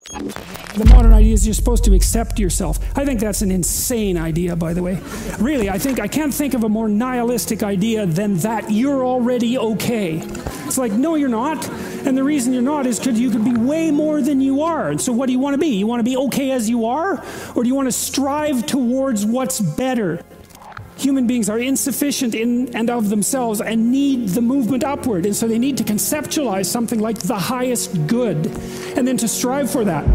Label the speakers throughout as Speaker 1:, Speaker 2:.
Speaker 1: The modern idea is you're supposed to accept yourself. I think that's an insane idea, by the way. Really, I can't think of a more nihilistic idea than that you're already okay. It's like, no, you're not. And the reason you're not is because you could be way more than you are. And so what do you want to be? You want to be okay as you are? Or do you want to strive towards what's better? Human beings are insufficient in and of themselves and need the movement upward. And so they need to conceptualize something like the highest good and then to strive for that.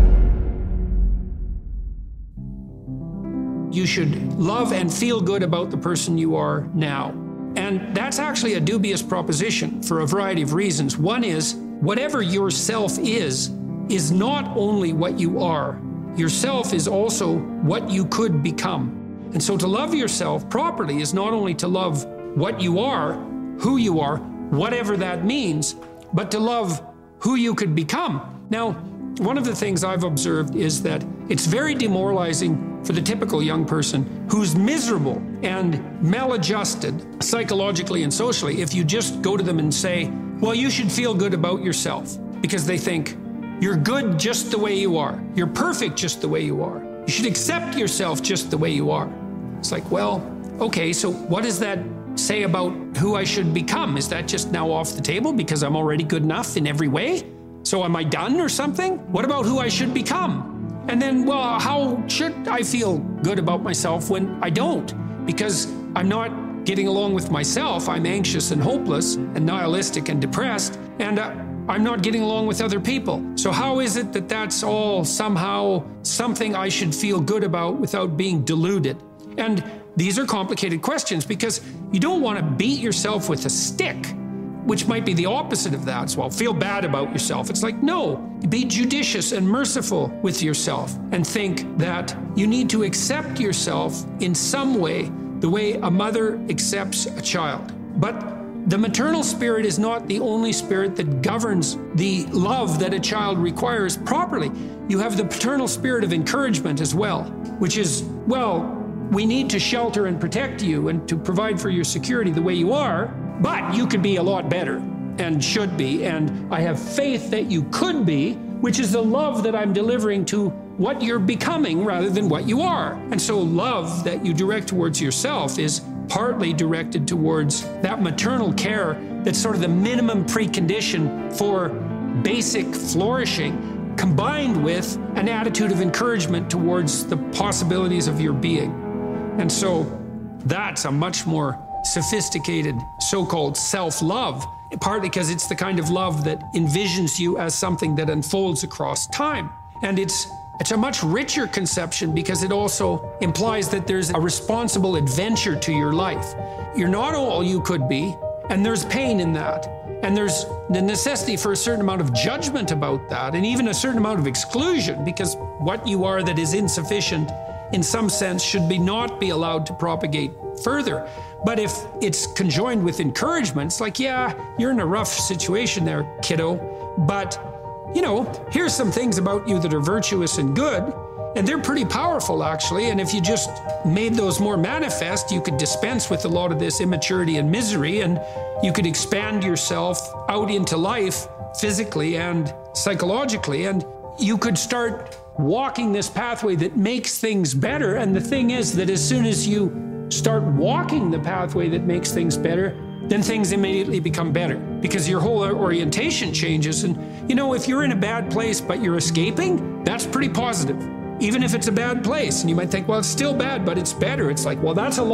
Speaker 1: You should love and feel good about the person you are now. And that's actually a dubious proposition for a variety of reasons. One is, whatever your self is not only what you are. Yourself is also what you could become. And so to love yourself properly is not only to love what you are, who you are, whatever that means, but to love who you could become. Now, one of the things I've observed is that it's very demoralizing for the typical young person who's miserable and maladjusted psychologically and socially if you just go to them and say, well, you should feel good about yourself, because they think you're good just the way you are. You're perfect just the way you are. You should accept yourself just the way you are. It's like, well, okay, so what does that say about who I should become? Is that just now off the table because I'm already good enough in every way? So am I done or something? What about who I should become? And then, well, how should I feel good about myself when I don't? Because I'm not getting along with myself. I'm anxious and hopeless and nihilistic and depressed, and I'm not getting along with other people. So how is it that that's all somehow something I should feel good about without being deluded? And these are complicated questions because you don't want to beat yourself with a stick, which might be the opposite of that. So, well, feel bad about yourself. It's like, no, be judicious and merciful with yourself and think that you need to accept yourself in some way, the way a mother accepts a child. But the maternal spirit is not the only spirit that governs the love that a child requires properly. You have the paternal spirit of encouragement as well, which is, well, we need to shelter and protect you and to provide for your security the way you are, but you could be a lot better and should be, and I have faith that you could be, which is the love that I'm delivering to what you're becoming rather than what you are. And so love that you direct towards yourself is partly directed towards that maternal care that's sort of the minimum precondition for basic flourishing, combined with an attitude of encouragement towards the possibilities of your being. And so that's a much more sophisticated so-called self-love, partly because it's the kind of love that envisions you as something that unfolds across time. And it's a much richer conception because it also implies that there's a responsible adventure to your life. You're not all you could be, and there's pain in that. And there's the necessity for a certain amount of judgment about that, and even a certain amount of exclusion, because what you are that is insufficient in some sense should not be allowed to propagate further. But if it's conjoined with encouragement, it's like, yeah, you're in a rough situation there, kiddo, but here's some things about you that are virtuous and good, and they're pretty powerful actually, and if you just made those more manifest, you could dispense with a lot of this immaturity and misery, and you could expand yourself out into life physically and psychologically, and you could start walking this pathway that makes things better. And the thing is that as soon as you start walking the pathway that makes things better, then things immediately become better because your whole orientation changes. And if you're in a bad place but you're escaping, that's pretty positive, even if it's a bad place. And you might think, well, it's still bad, but it's better. It's like, well, that's a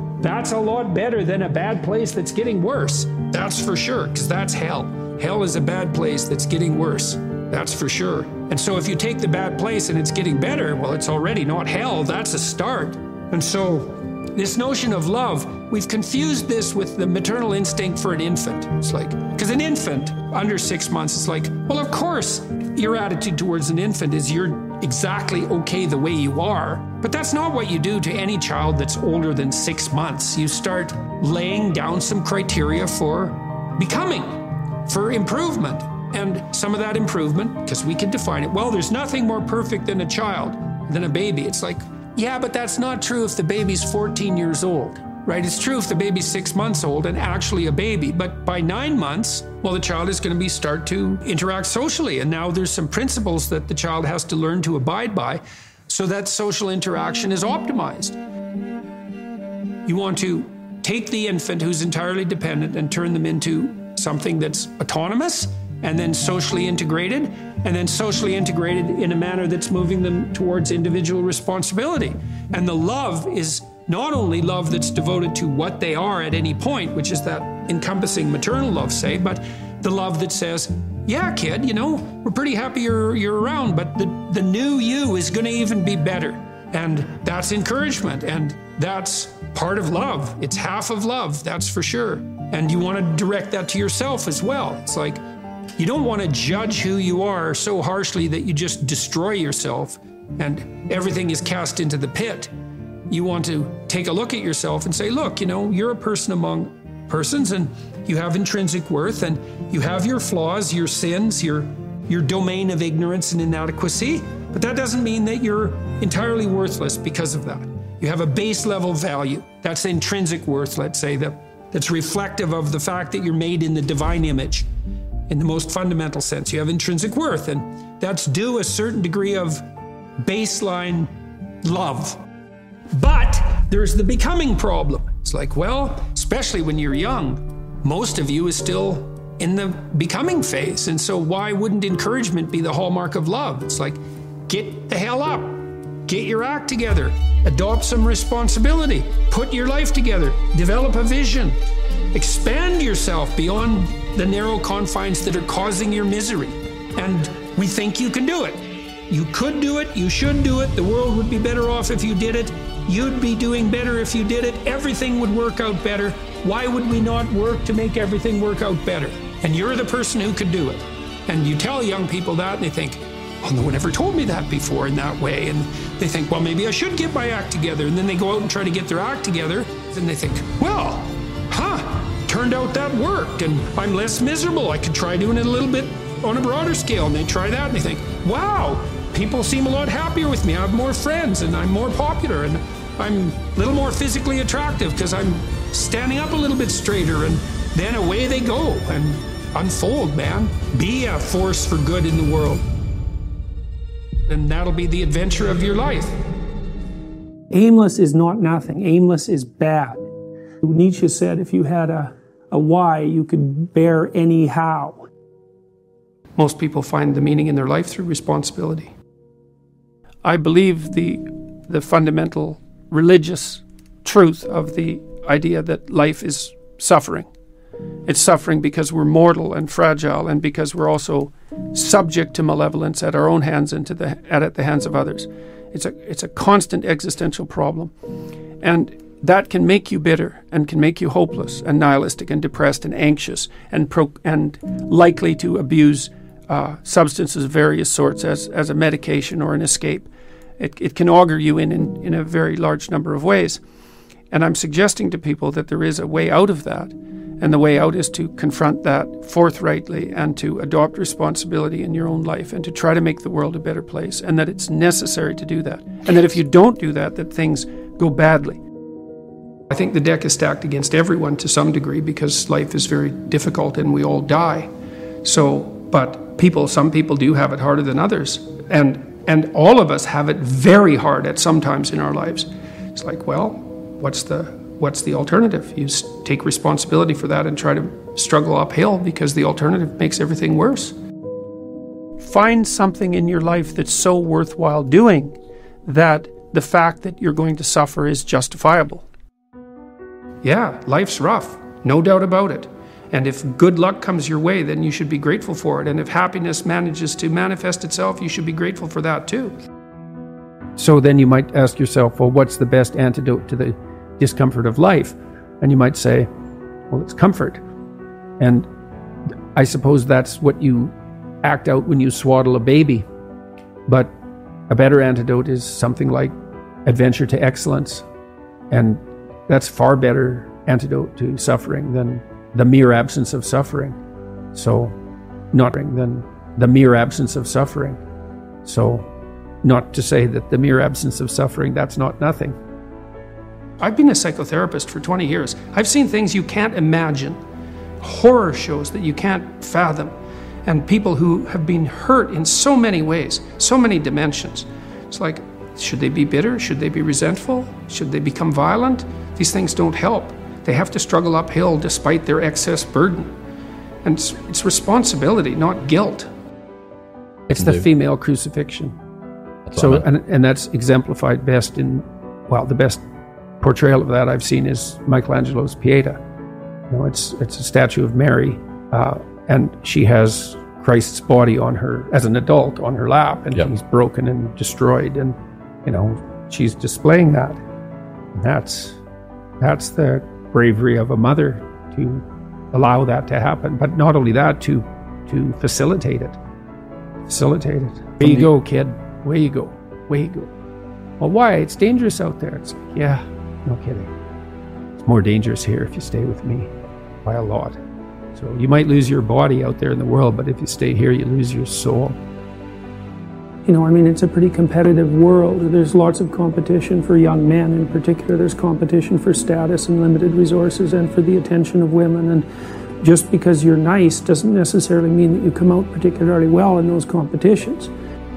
Speaker 1: lot better than a bad place that's getting worse. That's for sure, because that's hell. Hell is a bad place that's getting worse. That's for sure. And so if you take the bad place and it's getting better, well, it's already not hell. That's a start. And so this notion of love, we've confused this with the maternal instinct for an infant. It's like, because an infant under 6 months, it's like, well, of course, your attitude towards an infant is you're exactly okay the way you are. But that's not what you do to any child that's older than 6 months. You start laying down some criteria for becoming, for improvement. And some of that improvement, because we can define it, well, there's nothing more perfect than a child, than a baby. It's like, yeah, but that's not true if the baby's 14 years old. right? It's true if the baby's 6 months old and actually a baby, but by 9 months, well, the child is going to start to interact socially. And now there's some principles that the child has to learn to abide by so that social interaction is optimized. You want to take the infant who's entirely dependent and turn them into something that's autonomous and then socially integrated, and then socially integrated in a manner that's moving them towards individual responsibility. And the love is not only love that's devoted to what they are at any point, which is that encompassing maternal love, say, but the love that says, yeah, kid, we're pretty happy you're around, but the new you is going to even be better. And that's encouragement, and that's part of love. It's half of love, that's for sure. And you want to direct that to yourself as well. It's like, you don't want to judge who you are so harshly that you just destroy yourself and everything is cast into the pit. You want to take a look at yourself and say, look, you're a person among persons, and you have intrinsic worth, and you have your flaws, your sins, your domain of ignorance and inadequacy, but that doesn't mean that you're entirely worthless because of that. You have a base level value. That's intrinsic worth, let's say, that's reflective of the fact that you're made in the divine image. In the most fundamental sense, you have intrinsic worth, and that's due a certain degree of baseline love. But there's the becoming problem. It's like, well, especially when you're young, most of you is still in the becoming phase. And so why wouldn't encouragement be the hallmark of love? It's like, get the hell up, get your act together, adopt some responsibility, put your life together, develop a vision, expand yourself beyond the narrow confines that are causing your misery. And we think you can do it. You could do it, you should do it, the world would be better off if you did it, you'd be doing better if you did it, everything would work out better. Why would we not work to make everything work out better? And you're the person who could do it. And you tell young people that and they think, oh, no one ever told me that before in that way. And they think, well, maybe I should get my act together. And then they go out and try to get their act together. And they think, well, turned out that worked and I'm less miserable. I could try doing it a little bit on a broader scale. And they try that and they think, wow, people seem a lot happier with me. I have more friends and I'm more popular and I'm a little more physically attractive because I'm standing up a little bit straighter. And then away they go and unfold, man. Be a force for good in the world. And that'll be the adventure of your life.
Speaker 2: Aimless is not nothing. Aimless is bad. Nietzsche said if you had a why, you could bear any how.
Speaker 1: Most people find the meaning in their life through responsibility. I believe the fundamental religious truth of the idea that life is suffering. It's suffering because we're mortal and fragile, and because we're also subject to malevolence at our own hands and at the hands of others. It's a constant existential problem, and that can make you bitter and can make you hopeless and nihilistic and depressed and anxious and likely to abuse substances of various sorts as a medication or an escape. It can augur you in a very large number of ways. And I'm suggesting to people that there is a way out of that. And the way out is to confront that forthrightly and to adopt responsibility in your own life and to try to make the world a better place, and that it's necessary to do that. And that if you don't do that, that things go badly. I think the deck is stacked against everyone to some degree because life is very difficult and we all die. But some people do have it harder than others. And all of us have it very hard at some times in our lives. It's like, well, what's the alternative? You take responsibility for that and try to struggle uphill because the alternative makes everything worse. Find something in your life that's so worthwhile doing that the fact that you're going to suffer is justifiable. Yeah, life's rough, no doubt about it. And if good luck comes your way, then you should be grateful for it. And if happiness manages to manifest itself, you should be grateful for that too.
Speaker 2: So then you might ask yourself, well, what's the best antidote to the discomfort of life? And you might say, well, it's comfort. And I suppose that's what you act out when you swaddle a baby. But a better antidote is something like adventure to excellence. And that's far better antidote to suffering than the mere absence of suffering. So, not to say that the mere absence of suffering, that's not nothing.
Speaker 1: I've been a psychotherapist for 20 years. I've seen things you can't imagine, horror shows that you can't fathom, and people who have been hurt in so many ways, so many dimensions. It's like, should they be bitter? Should they be resentful? Should they become violent? These things don't help. They have to struggle uphill despite their excess burden. And it's responsibility, not guilt.
Speaker 2: It's the female crucifixion. So, and that's exemplified best in, well, the best portrayal of that I've seen is Michelangelo's Pieta. You know, it's a statue of Mary, and she has Christ's body on her, as an adult, on her lap, and he's broken and destroyed, and, you know, she's displaying that. And that's the bravery of a mother to allow that to happen, but not only that, to facilitate it. Where you go, kid. Where you go. Well, why? It's dangerous out there. It's like, yeah, no kidding. It's more dangerous here if you stay with me by a lot. So you might lose your body out there in the world, but if you stay here, you lose your soul.
Speaker 3: You know, I mean, it's a pretty competitive world. There's lots of competition for young men in particular. There's competition for status and limited resources and for the attention of women. And just because you're nice doesn't necessarily mean that you come out particularly well in those competitions.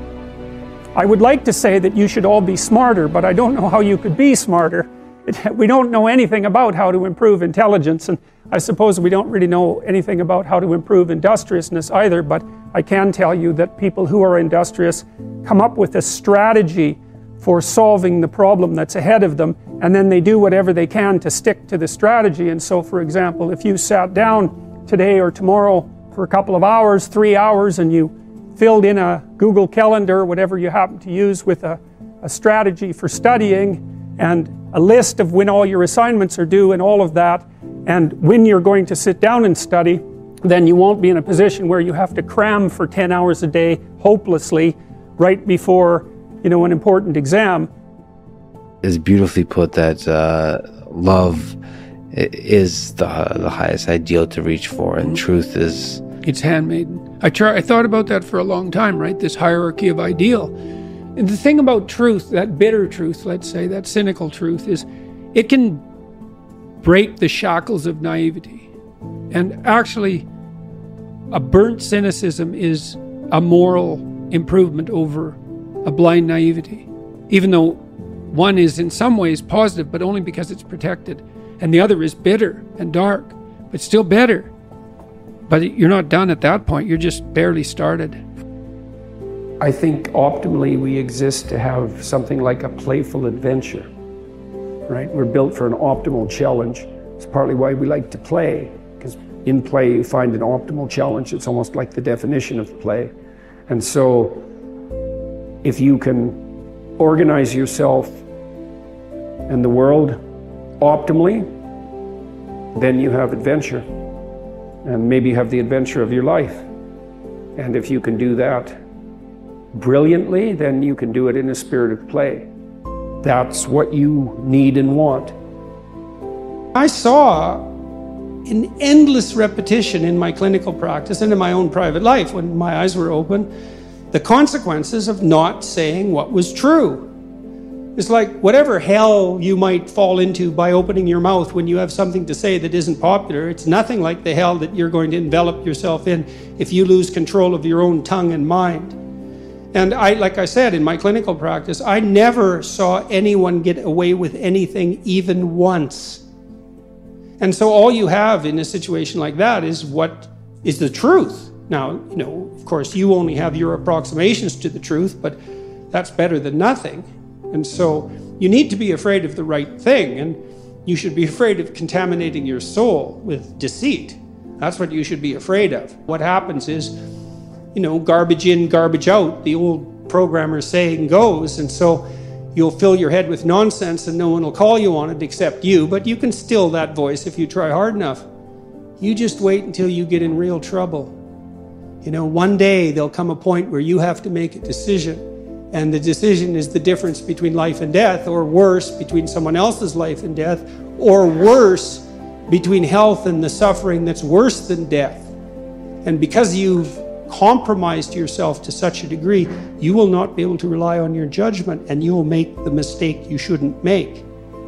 Speaker 3: I would like to say that you should all be smarter, but I don't know how you could be smarter. We don't know anything about how to improve intelligence, and I suppose we don't really know anything about how to improve industriousness either, but I can tell you that people who are industrious come up with a strategy for solving the problem that's ahead of them, and then they do whatever they can to stick to the strategy. And so, for example, if you sat down today or tomorrow for a couple of hours, 3 hours, and you filled in a Google Calendar, whatever you happen to use, with a strategy for studying and a list of when all your assignments are due and all of that, and when you're going to sit down and study, then you won't be in a position where you have to cram for 10 hours a day hopelessly right before, you know, an important exam.
Speaker 4: It's beautifully put that love is the highest ideal to reach for, and truth is...
Speaker 1: It's handmaiden. I thought about that for a long time, right? This hierarchy of ideal. And the thing about truth, that bitter truth, let's say, that cynical truth, is it can break the shackles of naivety. And actually, a burnt cynicism is a moral improvement over a blind naivety. Even though one is in some ways positive, but only because it's protected. And the other is bitter and dark, but still better. But you're not done at that point. You're just barely started.
Speaker 2: I think optimally we exist to have something like a playful adventure, right? We're built for an optimal challenge. It's partly why we like to play, because in play you find an optimal challenge. It's almost like the definition of play. And so if you can organize yourself and the world optimally, then you have adventure. And maybe have the adventure of your life. And if you can do that brilliantly, then you can do it in a spirit of play. That's what you need and want.
Speaker 1: I saw in endless repetition in my clinical practice and in my own private life, when my eyes were open, the consequences of not saying what was true. It's like whatever hell you might fall into by opening your mouth when you have something to say that isn't popular, it's nothing like the hell that you're going to envelop yourself in if you lose control of your own tongue and mind. And like I said, in my clinical practice, I never saw anyone get away with anything even once. And so all you have in a situation like that is what is the truth. Now, you know, of course, you only have your approximations to the truth, but that's better than nothing. And so you need to be afraid of the right thing, and you should be afraid of contaminating your soul with deceit. That's what you should be afraid of. What happens is, you know, garbage in, garbage out, the old programmer saying goes, and so you'll fill your head with nonsense and no one will call you on it except you, but you can still that voice if you try hard enough. You just wait until you get in real trouble. You know, one day there'll come a point where you have to make a decision. And the decision is the difference between life and death, or worse, between someone else's life and death, or worse, between health and the suffering that's worse than death. And because you've compromised yourself to such a degree, you will not be able to rely on your judgment, and you will make the mistake you shouldn't make.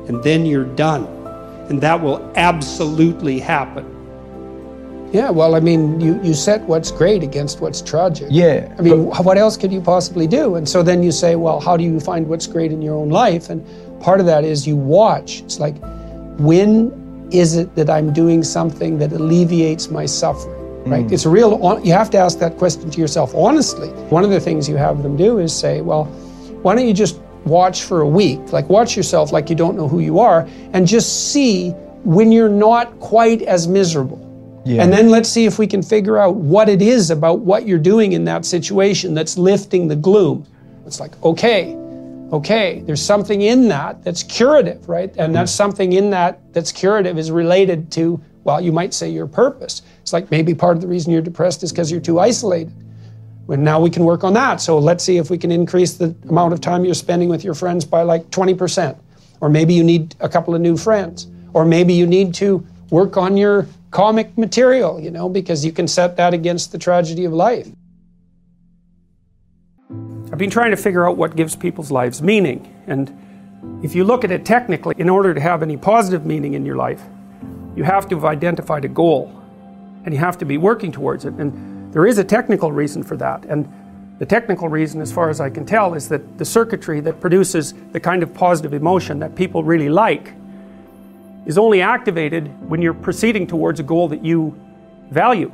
Speaker 1: and then you're done. And that will absolutely happen.
Speaker 5: Yeah, well, I mean, you set what's great against what's tragic.
Speaker 2: Yeah.
Speaker 5: I mean, what else could you possibly do? And so then you say, well, how do you find what's great in your own life? And part of that is you watch. It's like, when is it that I'm doing something that alleviates my suffering, right? It's a real, you have to ask that question to yourself honestly. One of the things you have them do is say, well, why don't you just watch for a week? Like, watch yourself like you don't know who you are, and just see when you're not quite as miserable. Yeah. And then let's see if we can figure out what it is about what you're doing in that situation that's lifting the gloom. It's like, okay, there's something in that that's curative, right? And that's something in that that's curative is related to, well, you might say your purpose. It's like maybe part of the reason you're depressed is because you're too isolated. Well, now we can work on that. So let's see if we can increase the amount of time you're spending with your friends by like 20%. Or maybe you need a couple of new friends. Or maybe you need to work on your comic material, you know, because you can set that against the tragedy of life.
Speaker 3: I've been trying to figure out what gives people's lives meaning. And if you look at it technically, in order to have any positive meaning in your life, you have to have identified a goal. And you have to be working towards it. And there is a technical reason for that. And the technical reason, as far as I can tell, is that the circuitry that produces the kind of positive emotion that people really like is only activated when you're proceeding towards a goal that you value.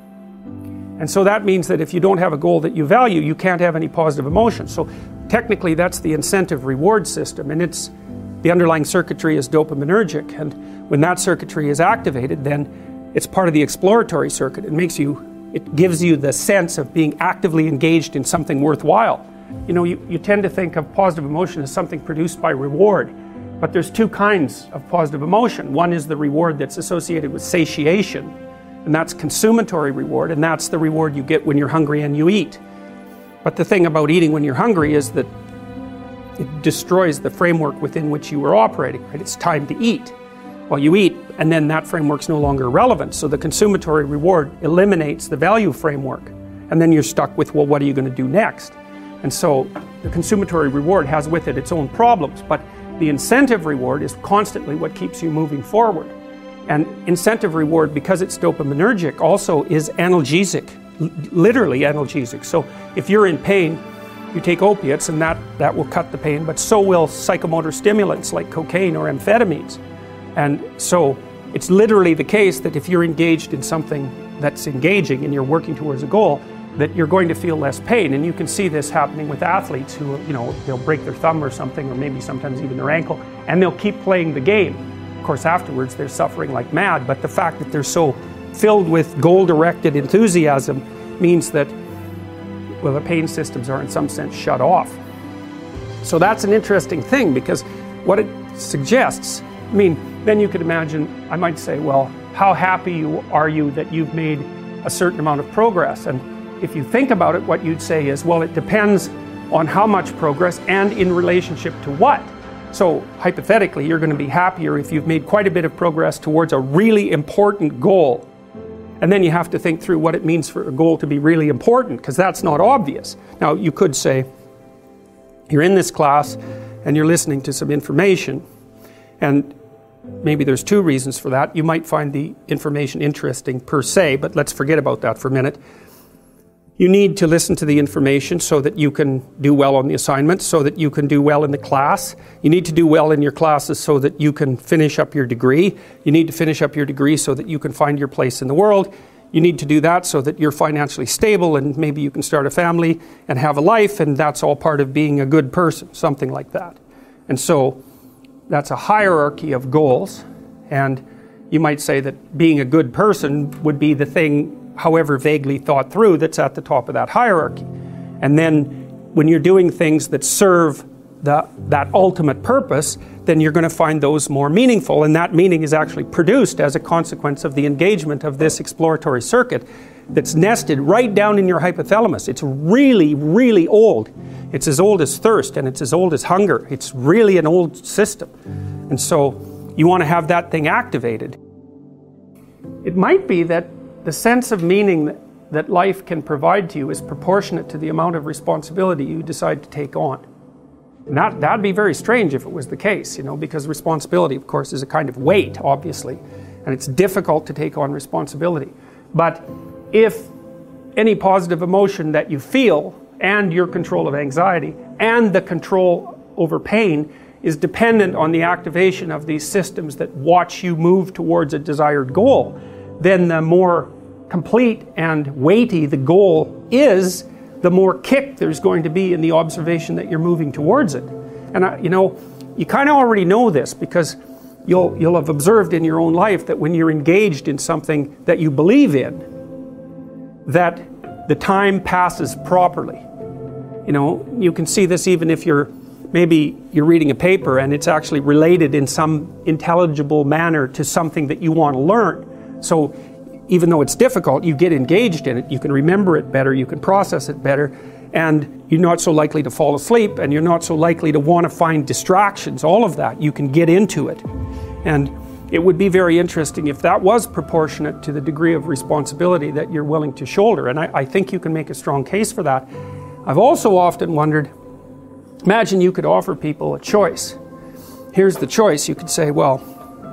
Speaker 3: And so that means that if you don't have a goal that you value, you can't have any positive emotion. So technically that's the incentive reward system, and the underlying circuitry is dopaminergic, and when that circuitry is activated, then it's part of the exploratory circuit. It gives you the sense of being actively engaged in something worthwhile. You know, you tend to think of positive emotion as something produced by reward. But there's two kinds of positive emotion. One is the reward that's associated with satiation, and that's consummatory reward, and that's the reward you get when you're hungry and you eat. But the thing about eating when you're hungry is that it destroys the framework within which you were operating, right? It's time to eat. Well, you eat, and then that framework's no longer relevant, so the consummatory reward eliminates the value framework, and then you're stuck with, well, what are you going to do next? And so the consummatory reward has with it its own problems, but the incentive reward is constantly what keeps you moving forward. And incentive reward, because it's dopaminergic, also is analgesic, literally analgesic. So if you're in pain, you take opiates and that will cut the pain, but so will psychomotor stimulants like cocaine or amphetamines. And so it's literally the case that if you're engaged in something that's engaging and you're working towards a goal, that you're going to feel less pain. And you can see this happening with athletes who, you know, they'll break their thumb or something, or maybe sometimes even their ankle, and they'll keep playing the game. Of course, afterwards they're suffering like mad, but the fact that they're so filled with goal-directed enthusiasm means that, well, the pain systems are in some sense shut off. So that's an interesting thing, because what it suggests, I mean, then you could imagine, I might say, well, how happy are you that you've made a certain amount of progress? And if you think about it, what you'd say is, well, it depends on how much progress and in relationship to what. So hypothetically, you're going to be happier if you've made quite a bit of progress towards a really important goal. And then you have to think through what it means for a goal to be really important, because that's not obvious. Now, you could say, you're in this class and you're listening to some information, and maybe there's two reasons for that. You might find the information interesting per se, but let's forget about that for a minute. You need to listen to the information so that you can do well on the assignments, so that you can do well in the class. You need to do well in your classes so that you can finish up your degree. You need to finish up your degree so that you can find your place in the world. You need to do that so that you're financially stable and maybe you can start a family and have a life, and that's all part of being a good person, something like that. And so that's a hierarchy of goals, and you might say that being a good person would be the thing, however vaguely thought through, that's at the top of that hierarchy. And then when you're doing things that serve that ultimate purpose, then you're going to find those more meaningful, and that meaning is actually produced as a consequence of the engagement of this exploratory circuit that's nested right down in your hypothalamus. It's really, really old. It's as old as thirst, and it's as old as hunger. It's really an old system. And so you want to have that thing activated. It might be that the sense of meaning that life can provide to you is proportionate to the amount of responsibility you decide to take on.
Speaker 2: And that'd be very strange if it was the case, because responsibility, of course, is a kind of weight, obviously, and it's difficult to take on responsibility. But if any positive emotion that you feel and your control of anxiety and the control over pain is dependent on the activation of these systems that watch you move towards a desired goal, then the more complete and weighty the goal is, the more kick there's going to be in the observation that you're moving towards it. And you kind of already know this, because you'll have observed in your own life that when you're engaged in something that you believe in, that the time passes properly. You can see this even if you're reading a paper and it's actually related in some intelligible manner to something that you want to learn. So even though it's difficult, you get engaged in it, you can remember it better, you can process it better, and you're not so likely to fall asleep, and you're not so likely to want to find distractions. All of that, you can get into it. And it would be very interesting if that was proportionate to the degree of responsibility that you're willing to shoulder, and I think you can make a strong case for that. I've also often wondered, imagine you could offer people a choice. Here's the choice. You could say, well,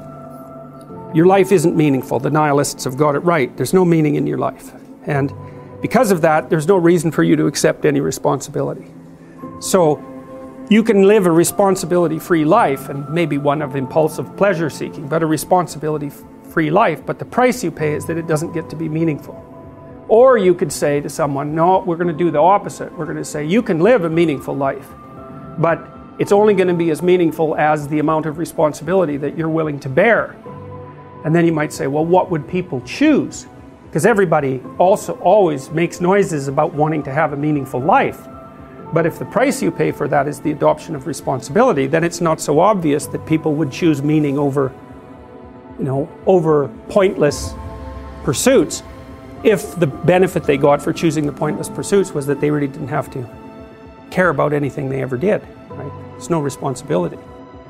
Speaker 2: your life isn't meaningful. The nihilists have got it right. There's no meaning in your life. And because of that, there's no reason for you to accept any responsibility. So you can live a responsibility-free life, and maybe one of impulsive pleasure-seeking, but a responsibility-free life. But the price you pay is that it doesn't get to be meaningful. Or you could say to someone, no, we're going to do the opposite. We're going to say, you can live a meaningful life, but it's only going to be as meaningful as the amount of responsibility that you're willing to bear. And then you might say, well, what would people choose? Because everybody also always makes noises about wanting to have a meaningful life. But if the price you pay for that is the adoption of responsibility, then it's not so obvious that people would choose meaning over pointless pursuits, if the benefit they got for choosing the pointless pursuits was that they really didn't have to care about anything they ever did. Right? It's no responsibility.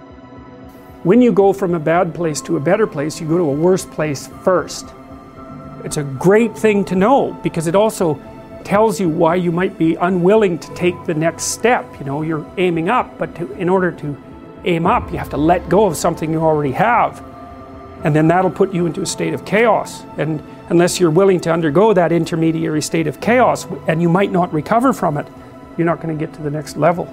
Speaker 2: When you go from a bad place to a better place, you go to a worse place first. It's a great thing to know, because it also tells you why you might be unwilling to take the next step. You're aiming up, but in order to aim up, you have to let go of something you already have. And then that'll put you into a state of chaos. And unless you're willing to undergo that intermediary state of chaos, and you might not recover from it, you're not going to get to the next level.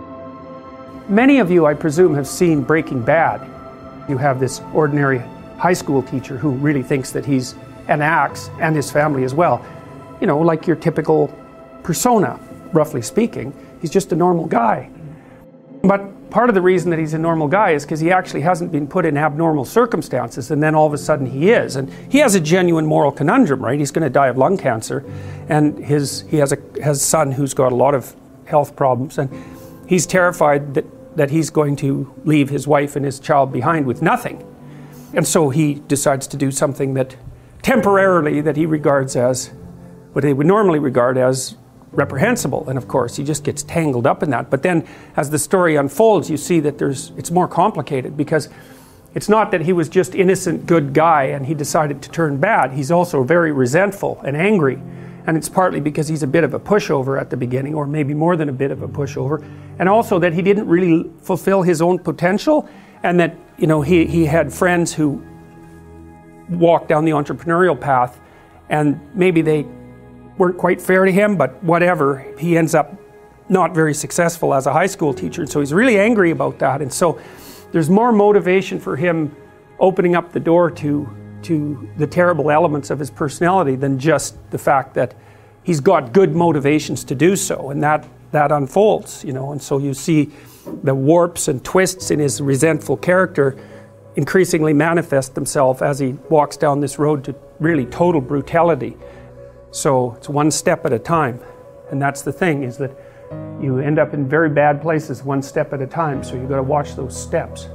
Speaker 2: Many of you, I presume, have seen Breaking Bad. You have this ordinary high school teacher who really thinks that he's an axe, and his family as well. Like your typical persona, roughly speaking. He's just a normal guy. But part of the reason that he's a normal guy is because he actually hasn't been put in abnormal circumstances, and then all of a sudden he is. And he has a genuine moral conundrum, right? He's going to die of lung cancer, and he has a son who's got a lot of health problems, and he's terrified that he's going to leave his wife and his child behind with nothing. And so he decides to do something that temporarily that he regards as what they would normally regard as reprehensible. And of course, he just gets tangled up in that. But then as the story unfolds, you see that it's more complicated, because it's not that he was just innocent, good guy and he decided to turn bad. He's also very resentful and angry. And it's partly because he's a bit of a pushover at the beginning, or maybe more than a bit of a pushover. And also that he didn't really fulfill his own potential, and that he had friends who walked down the entrepreneurial path, and maybe they weren't quite fair to him, but whatever. He ends up not very successful as a high school teacher, and so he's really angry about that. And so there's more motivation for him opening up the door to the terrible elements of his personality than just the fact that he's got good motivations to do so, and that unfolds, and so you see the warps and twists in his resentful character increasingly manifest themselves as he walks down this road to really total brutality. So it's one step at a time, and that's the thing, is that you end up in very bad places one step at a time, so you've got to watch those steps.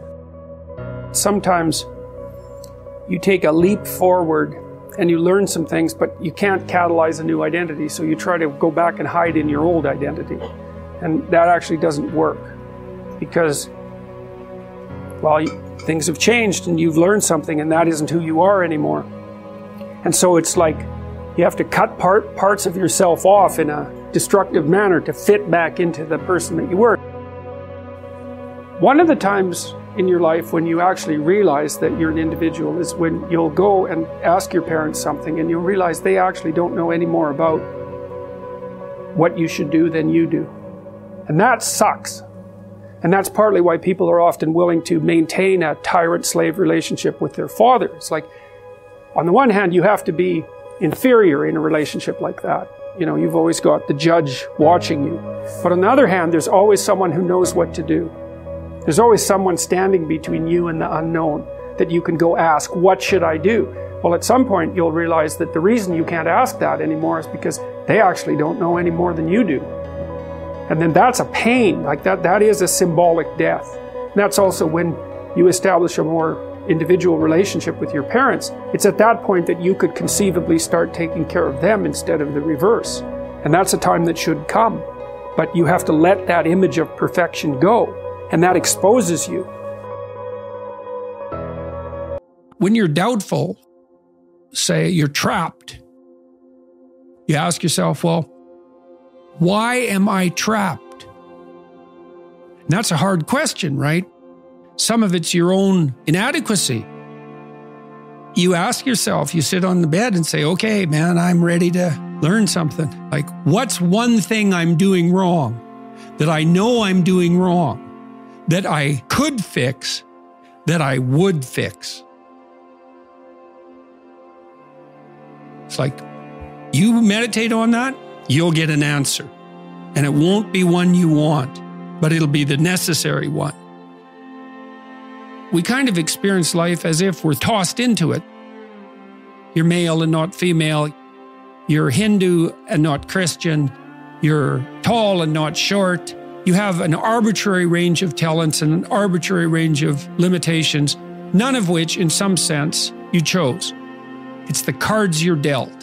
Speaker 2: Sometimes you take a leap forward and you learn some things, but you can't catalyze a new identity, so you try to go back and hide in your old identity. And that actually doesn't work, because, well, things have changed and you've learned something, and that isn't who you are anymore. And so it's like you have to cut parts of yourself off in a destructive manner to fit back into the person that you were.
Speaker 3: One of the times in your life when you actually realize that you're an individual is when you'll go and ask your parents something and you'll realize they actually don't know any more about what you should do than you do. And that sucks. And that's partly why people are often willing to maintain a tyrant-slave relationship with their father. It's like, on the one hand, you have to be inferior in a relationship like that. You know, you've always got the judge watching you. But on the other hand, there's always someone who knows what to do. There's always someone standing between you and the unknown that you can go ask, what should I do? Well, at some point, you'll realize that the reason you can't ask that anymore is because they actually don't know any more than you do. And then that's a pain. Like that is a symbolic death. And that's also when you establish a more individual relationship with your parents. It's at that point that you could conceivably start taking care of them instead of the reverse. And that's a time that should come. But you have to let that image of perfection go. And that exposes you.
Speaker 1: When you're doubtful, say you're trapped, you ask yourself, well, why am I trapped? And that's a hard question, right? Some of it's your own inadequacy. You ask yourself, you sit on the bed and say, okay, man, I'm ready to learn something. Like, what's one thing I'm doing wrong that I know I'm doing wrong, that I could fix, that I would fix? It's like, you meditate on that, you'll get an answer. And it won't be one you want, but it'll be the necessary one. We kind of experience life as if we're tossed into it. You're male and not female. You're Hindu and not Christian. You're tall and not short. You have an arbitrary range of talents and an arbitrary range of limitations, none of which, in some sense, you chose. It's the cards you're dealt.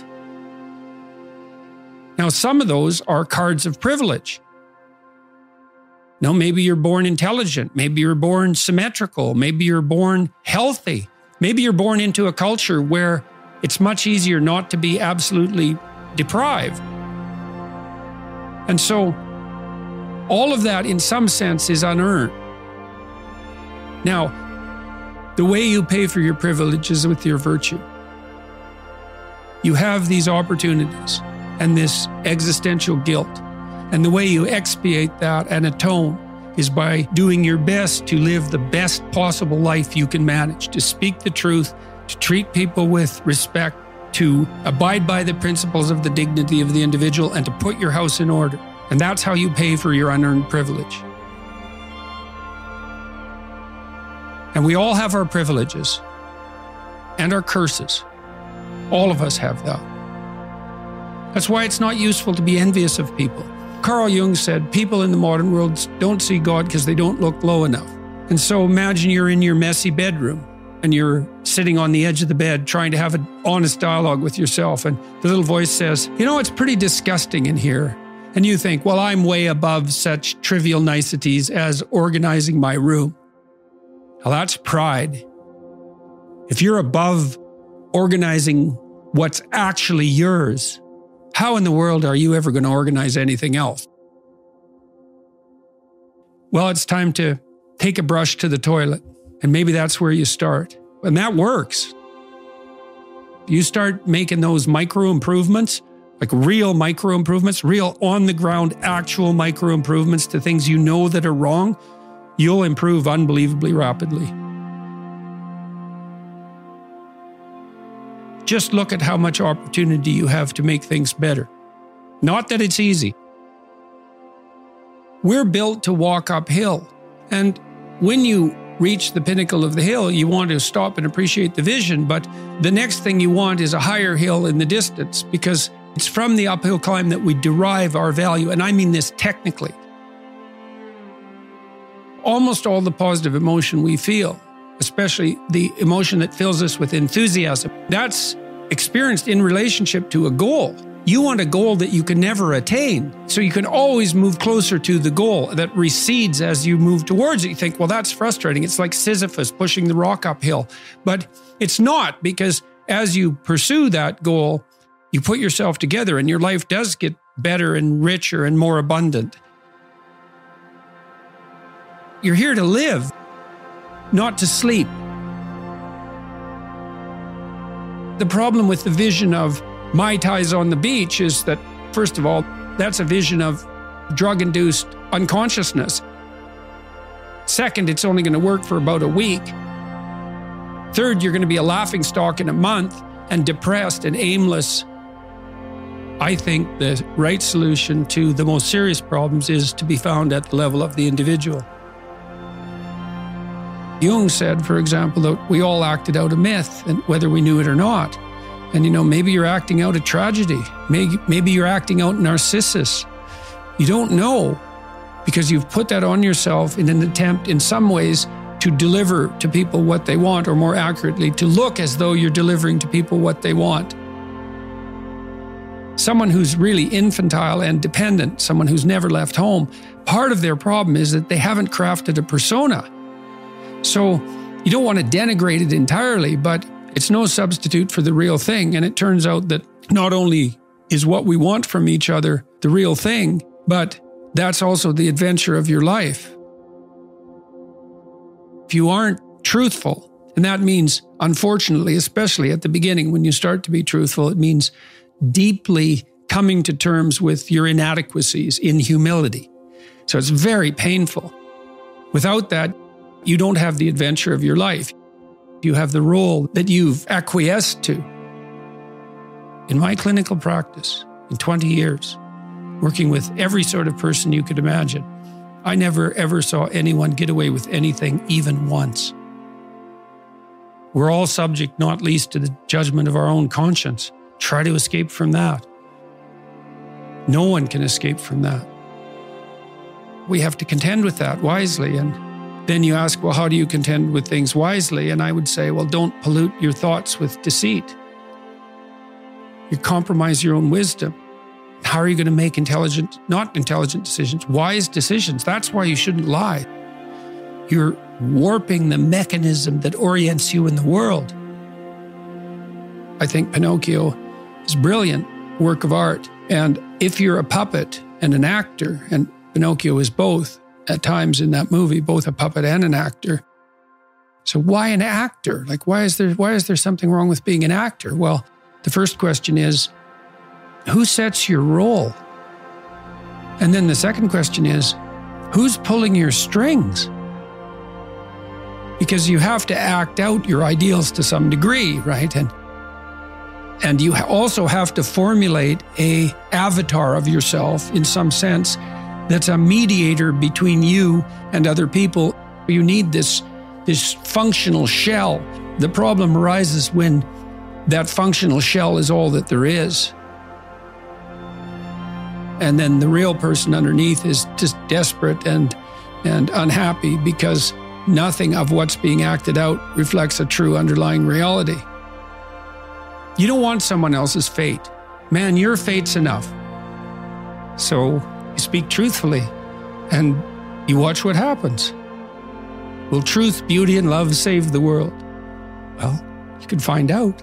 Speaker 1: Now, some of those are cards of privilege. Now, maybe you're born intelligent. Maybe you're born symmetrical. Maybe you're born healthy. Maybe you're born into a culture where it's much easier not to be absolutely deprived. And so, all of that, in some sense, is unearned. Now, the way you pay for your privilege is with your virtue. You have these opportunities and this existential guilt. And the way you expiate that and atone is by doing your best to live the best possible life you can manage, to speak the truth, to treat people with respect, to abide by the principles of the dignity of the individual, and to put your house in order. And that's how you pay for your unearned privilege. And we all have our privileges and our curses. All of us have that. That's why it's not useful to be envious of people. Carl Jung said, people in the modern world don't see God because they don't look low enough. And so imagine you're in your messy bedroom and you're sitting on the edge of the bed trying to have an honest dialogue with yourself. And the little voice says, you know, it's pretty disgusting in here. And you think, well, I'm way above such trivial niceties as organizing my room. Now that's pride. If you're above organizing what's actually yours, how in the world are you ever going to organize anything else? Well, it's time to take a brush to the toilet, and maybe that's where you start. And that works. You start making those micro improvements, like real micro improvements, real on-the-ground actual micro improvements to things you know that are wrong, you'll improve unbelievably rapidly. Just look at how much opportunity you have to make things better. Not that it's easy. We're built to walk uphill. And when you reach the pinnacle of the hill, you want to stop and appreciate the vision. But the next thing you want is a higher hill in the distance, because it's from the uphill climb that we derive our value. And I mean this technically. Almost all the positive emotion we feel, especially the emotion that fills us with enthusiasm, that's experienced in relationship to a goal. You want a goal that you can never attain, so you can always move closer to the goal that recedes as you move towards it. You think, well, that's frustrating. It's like Sisyphus pushing the rock uphill. But it's not, because as you pursue that goal, you put yourself together and your life does get better and richer and more abundant. You're here to live, not to sleep. The problem with the vision of Mai Tais on the beach is that, first of all, that's a vision of drug-induced unconsciousness. Second, it's only going to work for about a week. Third, you're going to be a laughingstock in a month and depressed and aimless. I think the right solution to the most serious problems is to be found at the level of the individual. Jung said, for example, that we all acted out a myth, and whether we knew it or not. And maybe you're acting out a tragedy. Maybe you're acting out Narcissus. You don't know, because you've put that on yourself in an attempt, in some ways, to deliver to people what they want, or more accurately, to look as though you're delivering to people what they want. Someone who's really infantile and dependent, someone who's never left home, part of their problem is that they haven't crafted a persona. So you don't want to denigrate it entirely, but it's no substitute for the real thing. And it turns out that not only is what we want from each other the real thing, but that's also the adventure of your life. If you aren't truthful, and that means, unfortunately, especially at the beginning when you start to be truthful, it means deeply coming to terms with your inadequacies in humility. So it's very painful. Without that, you don't have the adventure of your life. You have the role that you've acquiesced to. In my clinical practice, in 20 years, working with every sort of person you could imagine, I never ever saw anyone get away with anything even once. We're all subject, not least, to the judgment of our own conscience. Try to escape from that. No one can escape from that. We have to contend with that wisely. And then you ask, well, how do you contend with things wisely? And I would say, well, don't pollute your thoughts with deceit. You compromise your own wisdom. How are you going to make not intelligent decisions, wise decisions? That's why you shouldn't lie. You're warping the mechanism that orients you in the world. I think Pinocchio is a brilliant work of art. And if you're a puppet and an actor, and Pinocchio is both, at times in that movie, both a puppet and an actor. So why an actor? Like, why is there something wrong with being an actor? Well, the first question is, who sets your role? And then the second question is, who's pulling your strings? Because you have to act out your ideals to some degree, right? And you also have to formulate an avatar of yourself in some sense that's a mediator between you and other people. You need this functional shell. The problem arises when that functional shell is all that there is. And then the real person underneath is just desperate and unhappy because nothing of what's being acted out reflects a true underlying reality. You don't want someone else's fate. Man, your fate's enough. So you speak truthfully, and you watch what happens. Will truth, beauty, and love save the world? Well, you can find out.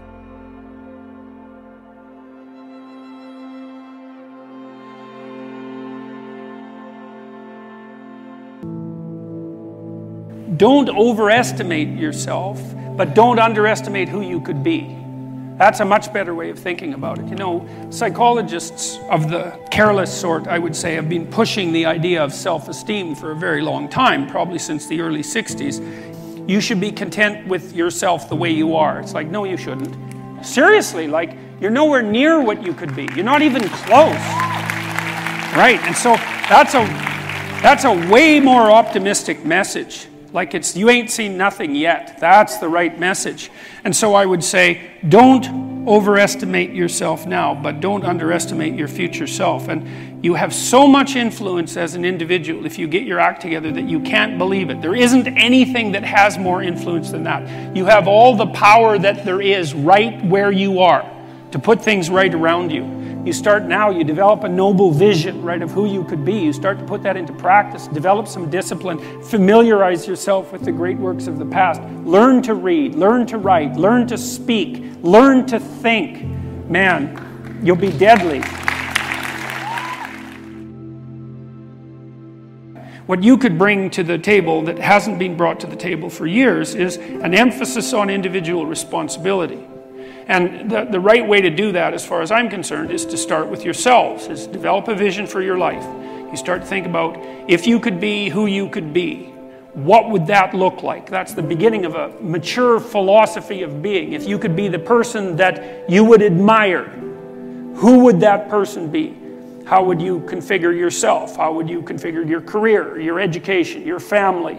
Speaker 6: Don't overestimate yourself, but don't underestimate who you could be. That's a much better way of thinking about it. Psychologists of the careless sort, I would say, have been pushing the idea of self-esteem for a very long time, probably since the early 60s. You should be content with yourself the way you are. It's like, no, you shouldn't. Seriously, like, you're nowhere near what you could be. You're not even close. Right, and so that's a way more optimistic message. Like, it's, you ain't seen nothing yet. That's the right message. And so I would say, don't overestimate yourself now, but don't underestimate your future self. And you have so much influence as an individual if you get your act together that you can't believe it. There isn't anything that has more influence than that. You have all the power that there is right where you are to put things right around you. You start now, you develop a noble vision, right, of who you could be. You start to put that into practice, develop some discipline, familiarize yourself with the great works of the past. Learn to read, learn to write, learn to speak, learn to think. Man, you'll be deadly. what you could bring to the table that hasn't been brought to the table for years is an emphasis on individual responsibility. And the right way to do that, as far as I'm concerned, is to start with yourselves, is develop a vision for your life. You start to think about, if you could be who you could be, what would that look like? That's the beginning of a mature philosophy of being. If you could be the person that you would admire, who would that person be? How would you configure yourself? How would you configure your career, your education, your family,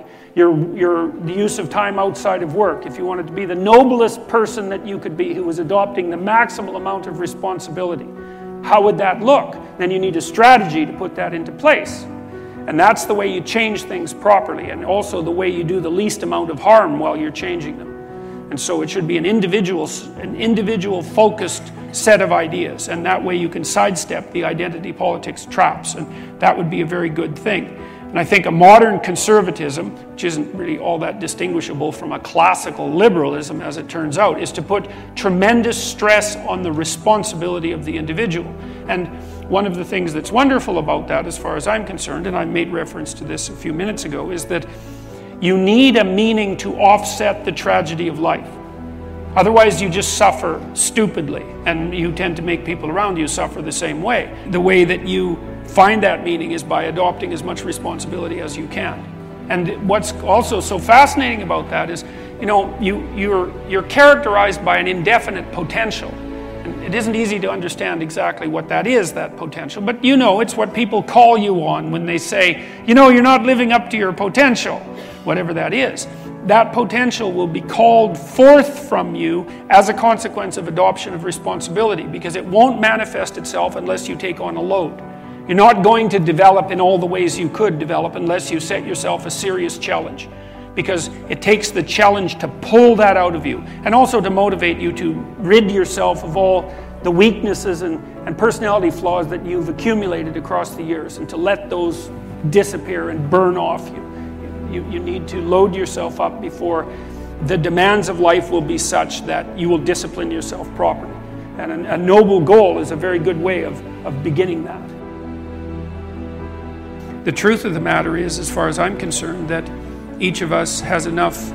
Speaker 6: the use of time outside of work? If you wanted to be the noblest person that you could be, who was adopting the maximal amount of responsibility, how would that look? Then you need a strategy to put that into place. And that's the way you change things properly, and also the way you do the least amount of harm while you're changing them. And so it should be an individual focused set of ideas, and that way you can sidestep the identity politics traps, and that would be a very good thing. And I think a modern conservatism, which isn't really all that distinguishable from a classical liberalism as it turns out, is to put tremendous stress on the responsibility of the individual. And one of the things that's wonderful about that, as far as I'm concerned, and I made reference to this a few minutes ago, is that you need a meaning to offset the tragedy of life. Otherwise, you just suffer stupidly, and you tend to make people around you suffer the same way. The way that you find that meaning is by adopting as much responsibility as you can. And what's also so fascinating about that is, you know, you're characterized by an indefinite potential. And it isn't easy to understand exactly what that is, that potential, but you know, it's what people call you on when they say, you know, you're not living up to your potential, whatever that is. That potential will be called forth from you as a consequence of adoption of responsibility, because it won't manifest itself unless you take on a load. You're not going to develop in all the ways you could develop unless you set yourself a serious challenge, because it takes the challenge to pull that out of you, and also to motivate you to rid yourself of all the weaknesses and personality flaws that you've accumulated across the years, and to let those disappear and burn off you. You need to load yourself up before the demands of life will be such that you will discipline yourself properly. And a noble goal is a very good way of beginning that. The truth of the matter is, as far as I'm concerned, that each of us has enough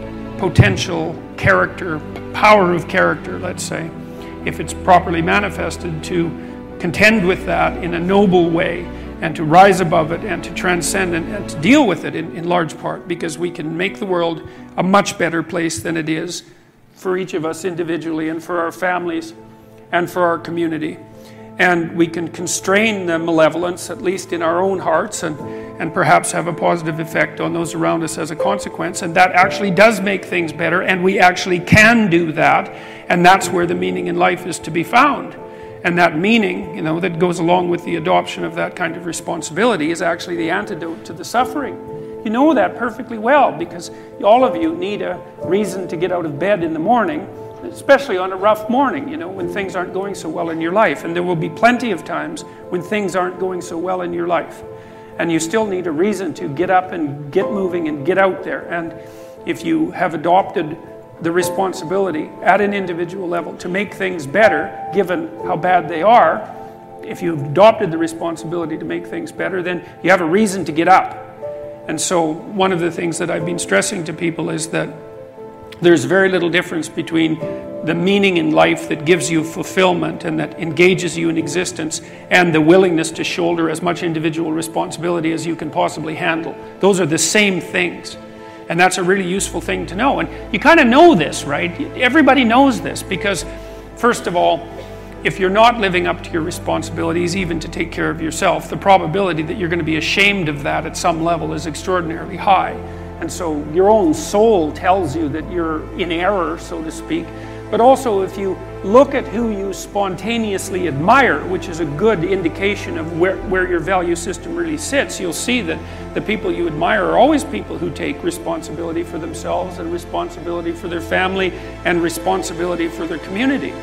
Speaker 6: potential character, power of character, let's say, if it's properly manifested, to contend with that in a noble way, and to rise above it, and to transcend and to deal with it in large part, because we can make the world a much better place than it is for each of us individually, and for our families, and for our community. And we can constrain the malevolence, at least in our own hearts, and perhaps have a positive effect on those around us as a consequence. And that actually does make things better, and we actually can do that. And that's where the meaning in life is to be found. And that meaning, you know, that goes along with the adoption of that kind of responsibility is actually the antidote to the suffering. You know that perfectly well, because all of you need a reason to get out of bed in the morning, especially on a rough morning, you know, when things aren't going so well in your life. And there will be plenty of times when things aren't going so well in your life. And you still need a reason to get up and get moving and get out there. And if you have adopted the responsibility at an individual level to make things better, given how bad they are, if you've adopted the responsibility to make things better, then you have a reason to get up. And so one of the things that I've been stressing to people is that there's very little difference between the meaning in life that gives you fulfillment and that engages you in existence, and the willingness to shoulder as much individual responsibility as you can possibly handle. Those are the same things. And that's a really useful thing to know. And you kind of know this, right? Everybody knows this, because, first of all, if you're not living up to your responsibilities, even to take care of yourself, the probability that you're going to be ashamed of that at some level is extraordinarily high. And so your own soul tells you that you're in error, so to speak. But also, if you look at who you spontaneously admire, which is a good indication of where your value system really sits, you'll see that the people you admire are always people who take responsibility for themselves, and responsibility for their family, and responsibility for their community.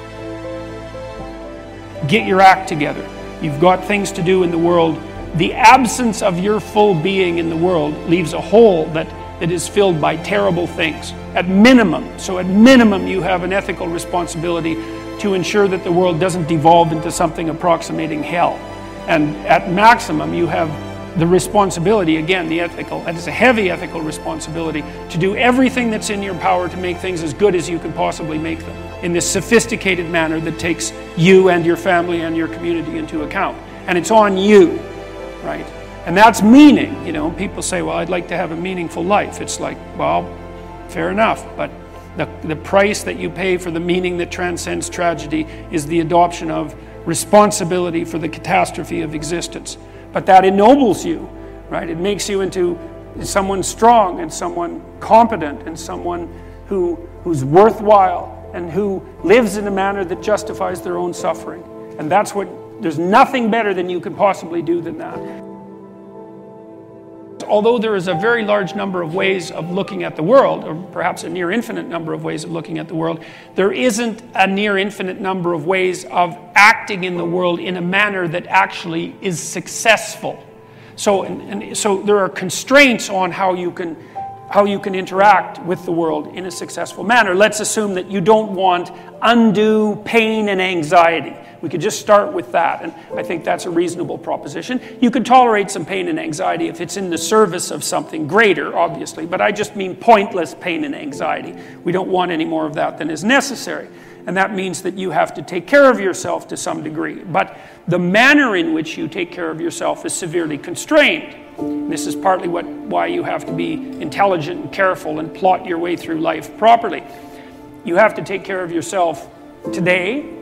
Speaker 6: Get your act together. You've got things to do in the world. The absence of your full being in the world leaves a hole that is filled by terrible things. At minimum, you have an ethical responsibility to ensure that the world doesn't devolve into something approximating hell. And at maximum, you have the responsibility, again, that is a heavy ethical responsibility, to do everything that's in your power to make things as good as you can possibly make them, in this sophisticated manner that takes you and your family and your community into account. And it's on you, right? And that's meaning. People say, well, I'd like to have a meaningful life. It's like, well, fair enough, but the price that you pay for the meaning that transcends tragedy is the adoption of responsibility for the catastrophe of existence. But that ennobles you, right? It makes you into someone strong and someone competent and someone who's worthwhile and who lives in a manner that justifies their own suffering. And there's nothing better than you could possibly do than that. Although there is a very large number of ways of looking at the world, or perhaps a near infinite number of ways of looking at the world, there isn't a near infinite number of ways of acting in the world in a manner that actually is successful. So there are constraints on how you can interact with the world in a successful manner. Let's assume that you don't want undue pain and anxiety. We could just start with that, and I think that's a reasonable proposition. You could tolerate some pain and anxiety if it's in the service of something greater, obviously, but I just mean pointless pain and anxiety. We don't want any more of that than is necessary, and that means that you have to take care of yourself to some degree. But the manner in which you take care of yourself is severely constrained. This is partly why you have to be intelligent and careful and plot your way through life properly. You have to take care of yourself today,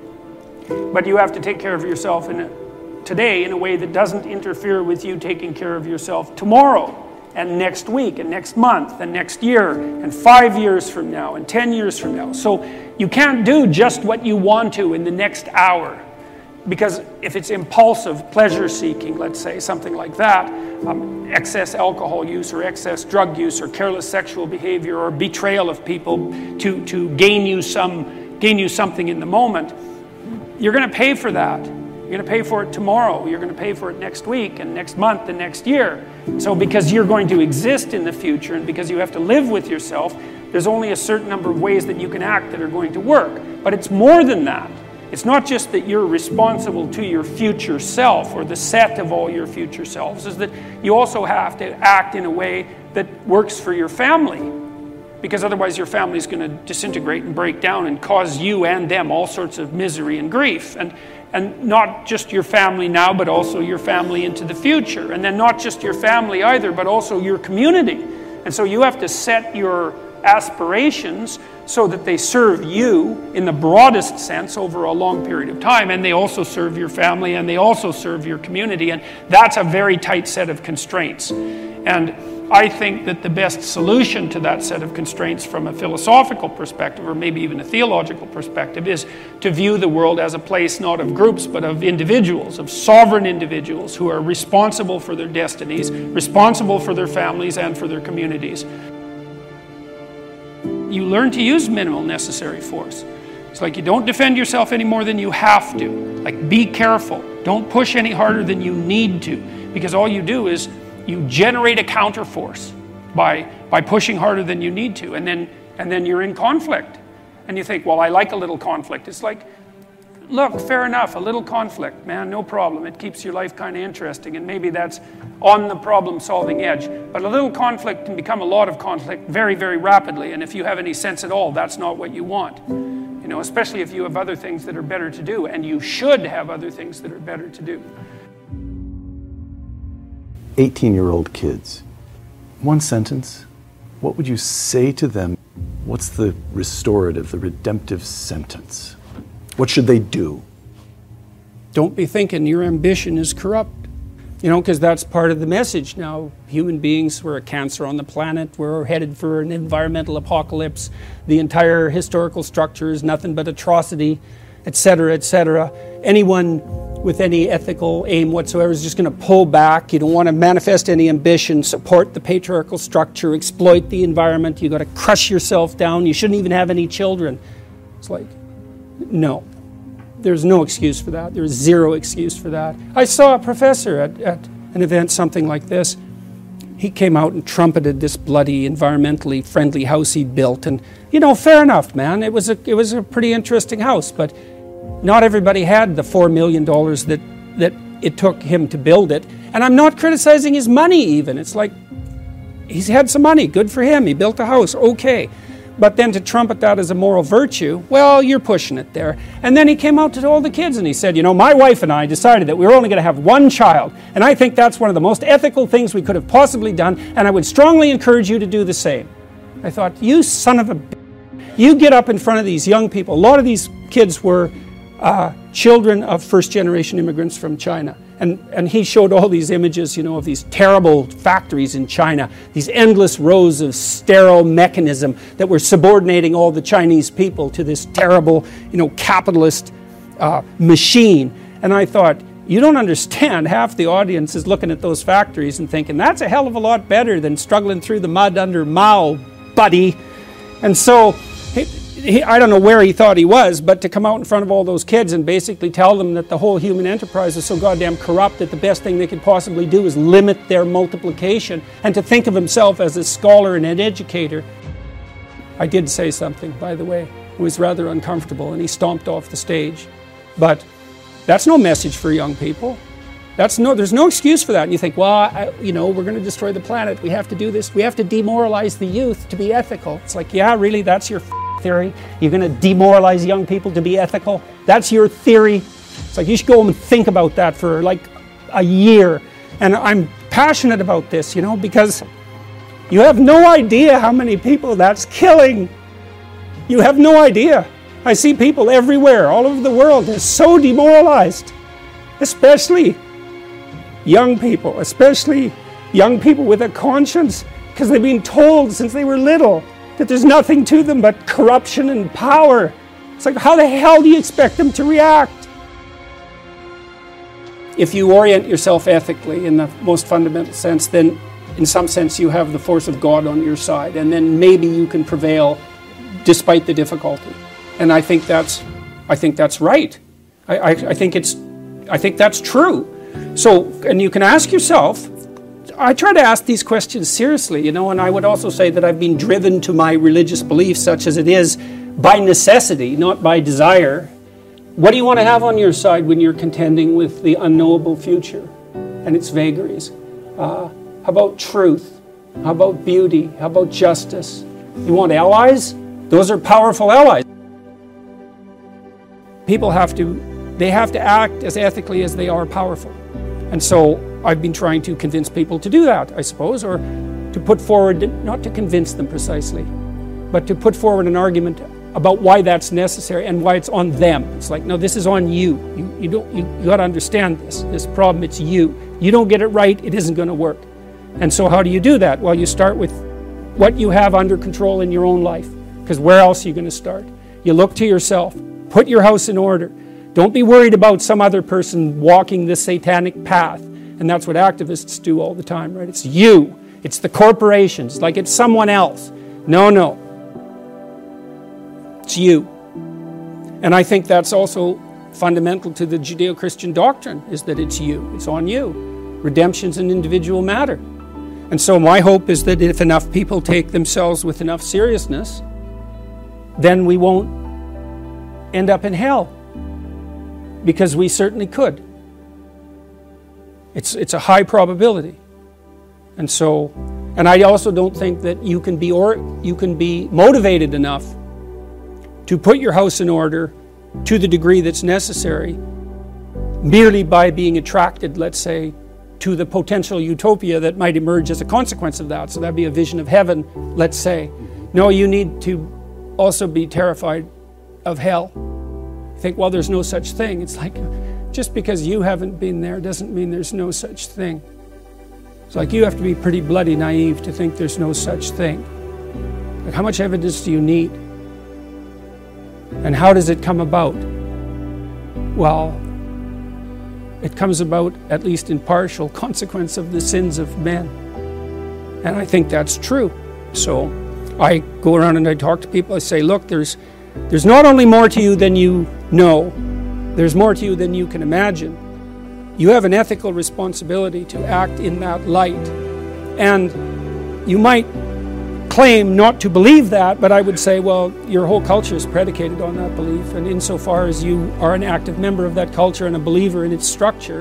Speaker 6: but you have to take care of yourself today in a way that doesn't interfere with you taking care of yourself tomorrow and next week and next month and next year and 5 years from now and 10 years from now. So you can't do just what you want to in the next hour. Because if it's impulsive pleasure seeking, let's say, something like that, excess alcohol use or excess drug use or careless sexual behavior or betrayal of people to gain you something in the moment, you're going to pay for that. You're going to pay for it tomorrow. You're going to pay for it next week and next month and next year. So because you're going to exist in the future and because you have to live with yourself, there's only a certain number of ways that you can act that are going to work. But it's more than that. It's not just that you're responsible to your future self or the set of all your future selves. It's that you also have to act in a way that works for your family. Because otherwise your family is going to disintegrate and break down and cause you and them all sorts of misery and grief. And not just your family now, but also your family into the future. And then not just your family either, but also your community. And so you have to set your aspirations so that they serve you in the broadest sense over a long period of time, and they also serve your family and they also serve your community, and that's a very tight set of constraints. And I think that the best solution to that set of constraints from a philosophical perspective, or maybe even a theological perspective, is to view the world as a place not of groups but of individuals, of sovereign individuals who are responsible for their destinies, responsible for their families and for their communities. You learn to use minimal necessary force. It's like you don't defend yourself any more than you have to. Like, be careful. Don't push any harder than you need to, because all you do is you generate a counterforce by pushing harder than you need to, and then you're in conflict. And you think, well, I like a little conflict. It's like, look, fair enough, a little conflict, man, no problem. It keeps your life kind of interesting, and maybe that's on the problem-solving edge. But a little conflict can become a lot of conflict very, very rapidly, and if you have any sense at all, that's not what you want. You know, especially if you have other things that are better to do, and you should have other things that are better to do.
Speaker 7: 18-year-old kids, one sentence, what would you say to them? What's the restorative, the redemptive sentence? What should they do?
Speaker 3: Don't be thinking your ambition is corrupt. You know, because that's part of the message now. Human beings, we're a cancer on the planet. We're headed for an environmental apocalypse. The entire historical structure is nothing but atrocity, etc., etc. Anyone with any ethical aim whatsoever is just going to pull back. You don't want to manifest any ambition, support the patriarchal structure, exploit the environment. You got to crush yourself down. You shouldn't even have any children. It's like, no. There's no excuse for that. There's zero excuse for that. I saw a professor at an event, something like this. He came out and trumpeted this bloody, environmentally friendly house he built. And, you know, fair enough, man. It was a pretty interesting house, but not everybody had the $4 million that it took him to build it.
Speaker 6: And I'm not criticizing his money even. It's like, he's had some money, good for him, he built a house, okay. But then to trumpet that as a moral virtue, well, you're pushing it there. And then he came out to all the kids and he said, you know, my wife and I decided that we were only going to have one child. And I think that's one of the most ethical things we could have possibly done. And I would strongly encourage you to do the same. I thought, you son of a b****. You get up in front of these young people. A lot of these kids were children of first-generation immigrants from China. And he showed all these images, you know, of these terrible factories in China, these endless rows of sterile mechanism that were subordinating all the Chinese people to this terrible, you know, capitalist machine. And I thought, you don't understand. Half the audience is looking at those factories and thinking, that's a hell of a lot better than struggling through the mud under Mao, buddy. And so I don't know where he thought he was, but to come out in front of all those kids and basically tell them that the whole human enterprise is so goddamn corrupt that the best thing they could possibly do is limit their multiplication, and to think of himself as a scholar and an educator. I did say something, by the way. It was rather uncomfortable, and he stomped off the stage. But that's no message for young people. There's no excuse for that. And you think, well, you know, we're going to destroy the planet. We have to do this. We have to demoralize the youth to be ethical. It's like, yeah, really, that's your theory? You're going to demoralize young people to be ethical? That's your theory? It's like, you should go home and think about that for like a year. And I'm passionate about this, you know, because you have no idea how many people that's killing. You have no idea. I see people everywhere, all over the world, they're so demoralized. Especially young people with a conscience, because they've been told since they were little that there's nothing to them but corruption and power. It's like, how the hell do you expect them to react? If you orient yourself ethically in the most fundamental sense, then in some sense you have the force of God on your side, and then maybe you can prevail despite the difficulty. And I think that's right. I think that's true. So, and you can ask yourself, I try to ask these questions seriously, you know, and I would also say that I've been driven to my religious belief, such as it is, by necessity, not by desire. What do you want to have on your side when you're contending with the unknowable future and its vagaries? How about truth? How about beauty? How about justice? You want allies? Those are powerful allies. People have to act as ethically as they are powerful. And so I've been trying to convince people to do that, I suppose, or to put forward, not to convince them precisely, but to put forward an argument about why that's necessary and why it's on them. It's like, no, this is on you. You got to understand this problem. It's you. You don't get it right, it isn't going to work. And so how do you do that? Well, you start with what you have under control in your own life, because where else are you going to start? You look to yourself. Put your house in order. Don't be worried about some other person walking the satanic path. And that's what activists do all the time, right? It's you. It's the corporations, like it's someone else. No. It's you. And I think that's also fundamental to the Judeo-Christian doctrine, is that it's you. It's on you. Redemption's an individual matter. And so my hope is that if enough people take themselves with enough seriousness, then we won't end up in hell. Because we certainly could. It's a high probability. And I also don't think that you can be motivated enough to put your house in order to the degree that's necessary merely by being attracted, let's say, to the potential utopia that might emerge as a consequence of that. So that'd be a vision of heaven, let's say. No, you need to also be terrified of hell. You think, well, there's no such thing. It's like, just because you haven't been there doesn't mean there's no such thing. It's like, you have to be pretty bloody naive to think there's no such thing. Like, how much evidence do you need? And how does it come about? Well, it comes about, at least in partial, consequence of the sins of men. And I think that's true. So I go around and I talk to people. I say, look, there's not only more to you than you know, there's more to you than you can imagine. You have an ethical responsibility to act in that light. And you might claim not to believe that, but I would say, well, your whole culture is predicated on that belief. And insofar as you are an active member of that culture and a believer in its structure,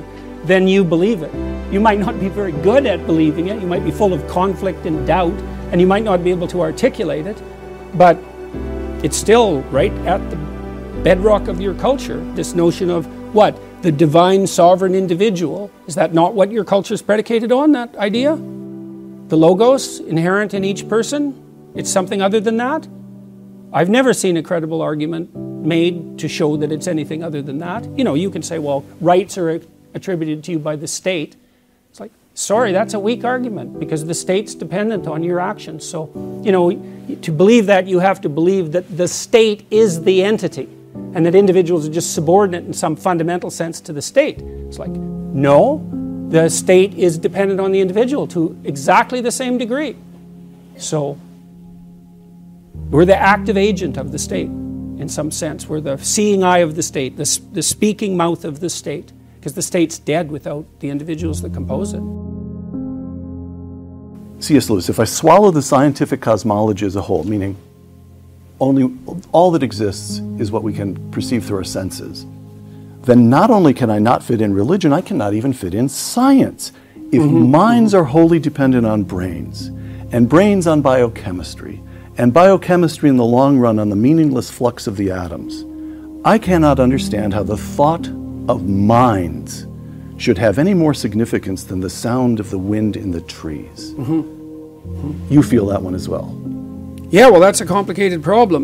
Speaker 6: then you believe it. You might not be very good at believing it. You might be full of conflict and doubt, and you might not be able to articulate it, but it's still right at the bedrock of your culture, this notion of what? The divine sovereign individual. Is that not what your culture is predicated on, that idea? The logos inherent in each person? It's something other than that? I've never seen a credible argument made to show that it's anything other than that. You know, you can say, well, rights are attributed to you by the state. It's like, sorry, that's a weak argument because the state's dependent on your actions. So, you know, to believe that, you have to believe that the state is the entity and that individuals are just subordinate in some fundamental sense to the state. It's like, no, the state is dependent on the individual to exactly the same degree. So, we're the active agent of the state in some sense. We're the seeing eye of the state, the speaking mouth of the state, because the state's dead without the individuals that compose it.
Speaker 7: C.S. Lewis, if I swallow the scientific cosmology as a whole, meaning only all that exists is what we can perceive through our senses, then not only can I not fit in religion, I cannot even fit in science. If minds are wholly dependent on brains, and brains on biochemistry, and biochemistry in the long run on the meaningless flux of the atoms, I cannot understand how the thought of minds should have any more significance than the sound of the wind in the trees. You feel that one as well?
Speaker 1: Yeah, well, that's a complicated problem.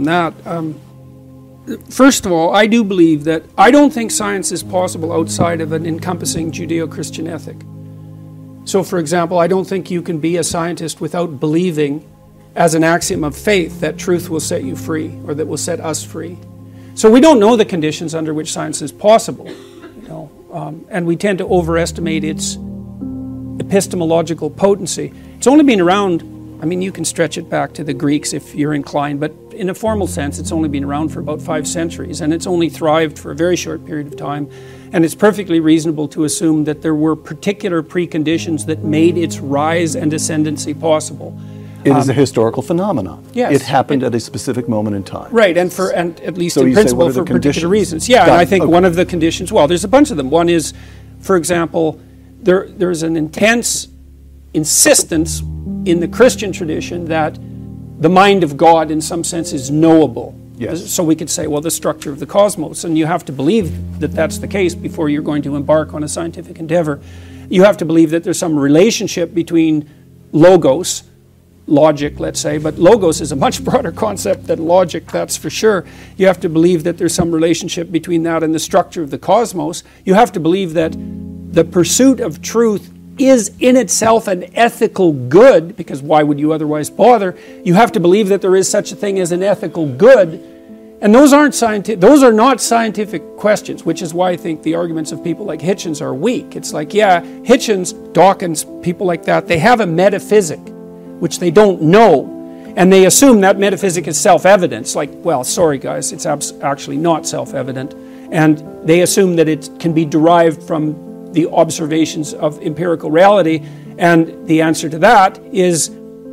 Speaker 1: First of all, I do believe that I don't think science is possible outside of an encompassing Judeo-Christian ethic. So, for example, I don't think you can be a scientist without believing as an axiom of faith that truth will set you free, or that will set us free. So we don't know the conditions under which science is possible, you know, and we tend to overestimate its epistemological potency. It's only been around, I mean, you can stretch it back to the Greeks if you're inclined, but in a formal sense, it's only been around for about 5 centuries, and it's only thrived for a very short period of time, and it's perfectly reasonable to assume that there were particular preconditions that made its rise and ascendancy possible.
Speaker 7: It is a historical phenomenon.
Speaker 1: Yes.
Speaker 7: It happened at a specific moment in time.
Speaker 1: Right, and at least
Speaker 7: So
Speaker 1: in
Speaker 7: you say,
Speaker 1: principle
Speaker 7: what are the
Speaker 1: for particular
Speaker 7: conditions?
Speaker 1: reasons. Yeah, and
Speaker 7: Got it.
Speaker 1: I think
Speaker 7: Okay.
Speaker 1: one of the conditions, well, there's a bunch of them. One is, for example, there's an intense insistence in the Christian tradition that the mind of God in some sense is knowable.
Speaker 7: Yes.
Speaker 1: So we could say, well, the structure of the cosmos, and you have to believe that that's the case before you're going to embark on a scientific endeavor. You have to believe that there's some relationship between logos, logic, let's say, but logos is a much broader concept than logic, that's for sure. You have to believe that there's some relationship between that and the structure of the cosmos. You have to believe that the pursuit of truth is in itself an ethical good, because why would you otherwise bother? You have to believe that there is such a thing as an ethical good, and those are not scientific questions, which is why I think the arguments of people like Hitchens are weak. It's like, yeah, Hitchens, Dawkins, people like that, they have a metaphysic which they don't know, and they assume that metaphysic is self-evident. It's like, well, sorry guys, it's actually not self-evident, and they assume that it can be derived from the observations of empirical reality, and the answer to that is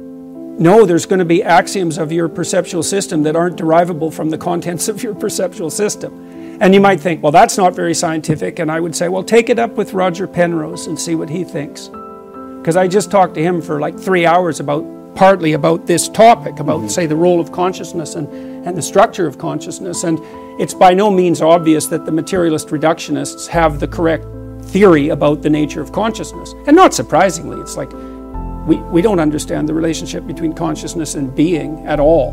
Speaker 1: no, there's going to be axioms of your perceptual system that aren't derivable from the contents of your perceptual system. And you might think, well, that's not very scientific, and I would say, well, take it up with Roger Penrose and see what he thinks. Because I just talked to him for like 3 hours partly about this topic, about, say, the role of consciousness and the structure of consciousness. And it's by no means obvious that the materialist reductionists have the correct theory about the nature of consciousness. And not surprisingly, it's like we don't understand the relationship between consciousness and being at all.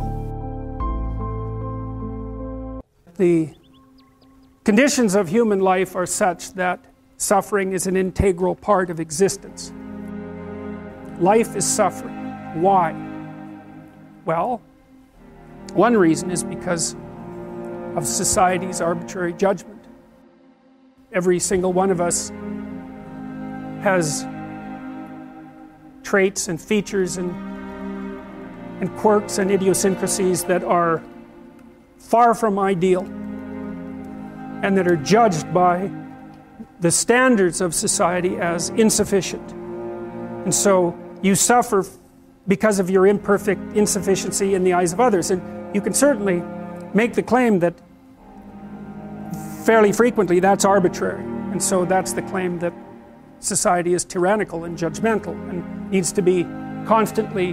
Speaker 1: The conditions of human life are such that suffering is an integral part of existence. Life is suffering. Why? Well, one reason is because of society's arbitrary judgment. Every single one of us has traits and features and quirks and idiosyncrasies that are far from ideal and that are judged by the standards of society as insufficient. And so you suffer because of your imperfect insufficiency in the eyes of others. And you can certainly make the claim that fairly frequently that's arbitrary. And so that's the claim that
Speaker 6: society is tyrannical and judgmental and needs to be constantly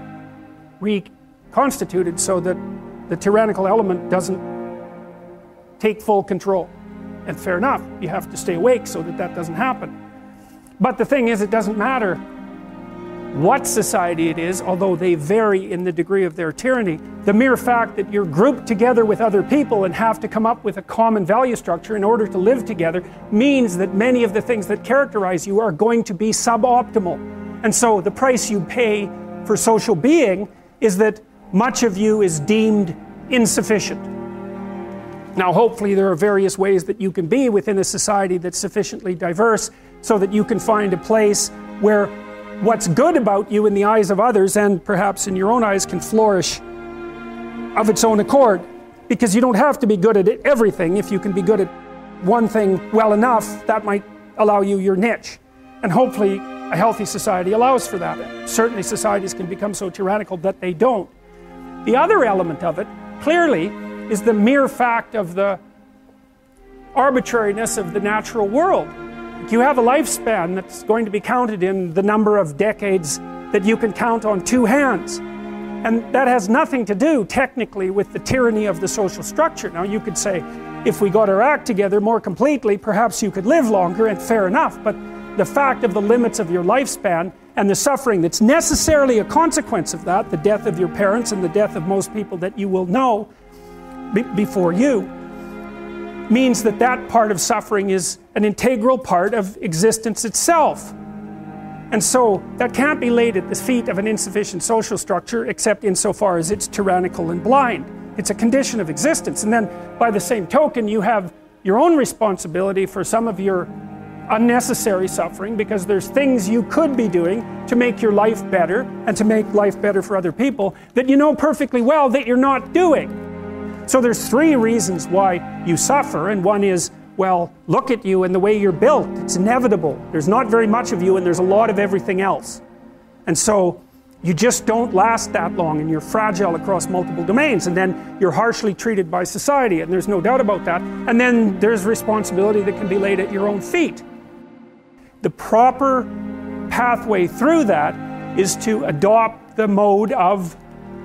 Speaker 6: reconstituted so that the tyrannical element doesn't take full control. And fair enough, you have to stay awake so that that doesn't happen. But the thing is, it doesn't matter what society it is, although they vary in the degree of their tyranny. The mere fact that you're grouped together with other people and have to come up with a common value structure in order to live together means that many of the things that characterize you are going to be suboptimal. And so the price you pay for social being is that much of you is deemed insufficient. Now, hopefully there are various ways that you can be within a society that's sufficiently diverse so that you can find a place where what's good about you in the eyes of others and perhaps in your own eyes can flourish of its own accord. Because you don't have to be good at everything. If you can be good at one thing well enough, that might allow you your niche. And hopefully a healthy society allows for that. Certainly societies can become so tyrannical that they don't. The other element of it, clearly, is the mere fact of the arbitrariness of the natural world. You have a lifespan that's going to be counted in the number of decades that you can count on two hands. And that has nothing to do, technically, with the tyranny of the social structure. Now, you could say, if we got our act together more completely, perhaps you could live longer, and fair enough. But the fact of the limits of your lifespan and the suffering that's necessarily a consequence of that, the death of your parents and the death of most people that you will know before you, means that that part of suffering is an integral part of existence itself. And so that can't be laid at the feet of an insufficient social structure except insofar as it's tyrannical and blind. It's a condition of existence. And then by the same token, you have your own responsibility for some of your unnecessary suffering, because there's things you could be doing to make your life better and to make life better for other people that you know perfectly well that you're not doing. So there's three reasons why you suffer, and one is, well, look at you and the way you're built. It's inevitable. There's not very much of you and there's a lot of everything else. And so you just don't last that long, and you're fragile across multiple domains, and then you're harshly treated by society, and there's no doubt about that. And then there's responsibility that can be laid at your own feet. The proper pathway through that is to adopt the mode of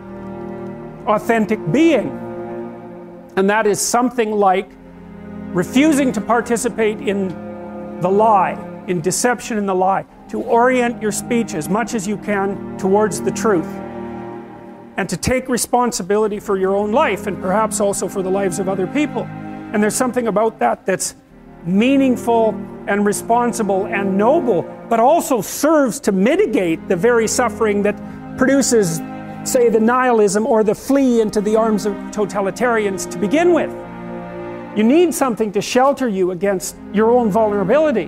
Speaker 6: authentic being. And that is something like refusing to participate in the lie, in deception in the lie, to orient your speech as much as you can towards the truth, and to take responsibility for your own life and perhaps also for the lives of other people. And there's something about that that's meaningful and responsible and noble, but also serves to mitigate the very suffering that produces, say, the nihilism or the flee into the arms of totalitarians to begin with. You need something to shelter you against your own vulnerability.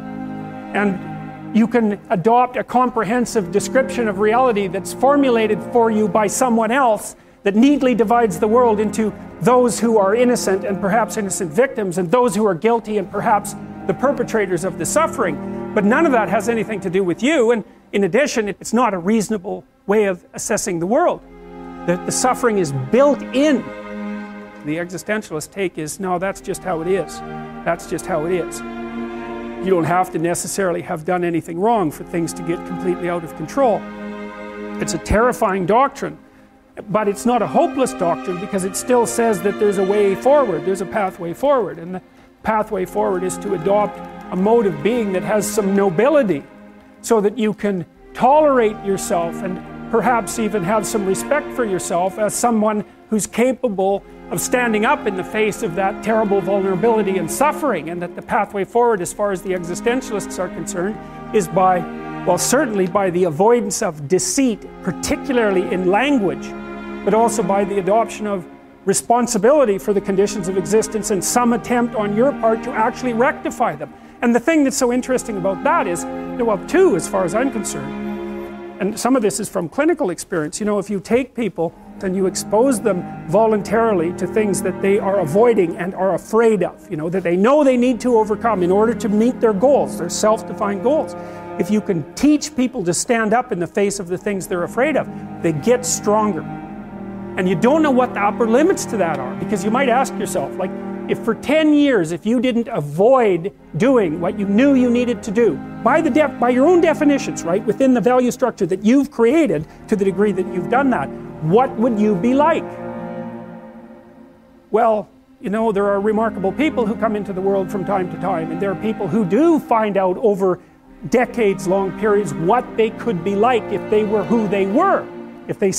Speaker 6: And you can adopt a comprehensive description of reality that's formulated for you by someone else that neatly divides the world into those who are innocent and perhaps innocent victims, and those who are guilty and perhaps the perpetrators of the suffering. But none of that has anything to do with you, and in addition, it's not a reasonable way of assessing the world. The suffering is built in. The existentialist take is, no, that's just how it is. That's just how it is. You don't have to necessarily have done anything wrong for things to get completely out of control. It's a terrifying doctrine, but it's not a hopeless doctrine, because it still says that there's a way forward, there's a pathway forward, and the pathway forward is to adopt a mode of being that has some nobility, so that you can tolerate yourself and perhaps even have some respect for yourself as someone who's capable of standing up in the face of that terrible vulnerability and suffering, and that the pathway forward, as far as the existentialists are concerned, is by, well, certainly by the avoidance of deceit, particularly in language, but also by the adoption of responsibility for the conditions of existence and some attempt on your part to actually rectify them. And the thing that's so interesting about that is, well, two, as far as I'm concerned, and some of this is from clinical experience, if you take people and you expose them voluntarily to things that they are avoiding and are afraid of, that they know they need to overcome in order to meet their goals, their self-defined goals. If you can teach people to stand up in the face of the things they're afraid of, they get stronger. And you don't know what the upper limits to that are, because you might ask yourself, like, if for 10 years, if you didn't avoid doing what you knew you needed to do, by your own definitions, right, within the value structure that you've created to the degree that you've done that, what would you be like? Well, you know, there are remarkable people who come into the world from time to time, and there are people who do find out over decades-long periods what they could be like if they were who they were, if they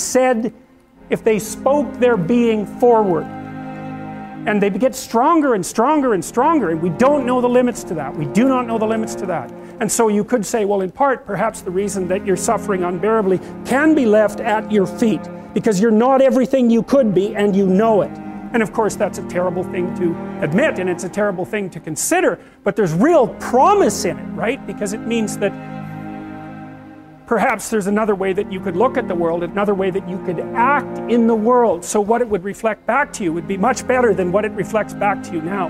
Speaker 6: spoke their being forward. And they get stronger and stronger and stronger, and we don't know the limits to that. We do not know the limits to that. And so you could say, well, in part, perhaps the reason that you're suffering unbearably can be left at your feet, because you're not everything you could be, and you know it. And of course, that's a terrible thing to admit, and it's a terrible thing to consider, but there's real promise in it, right? Because it means that perhaps there's another way that you could look at the world, another way that you could act in the world, so what it would reflect back to you would be much better than what it reflects back to you now.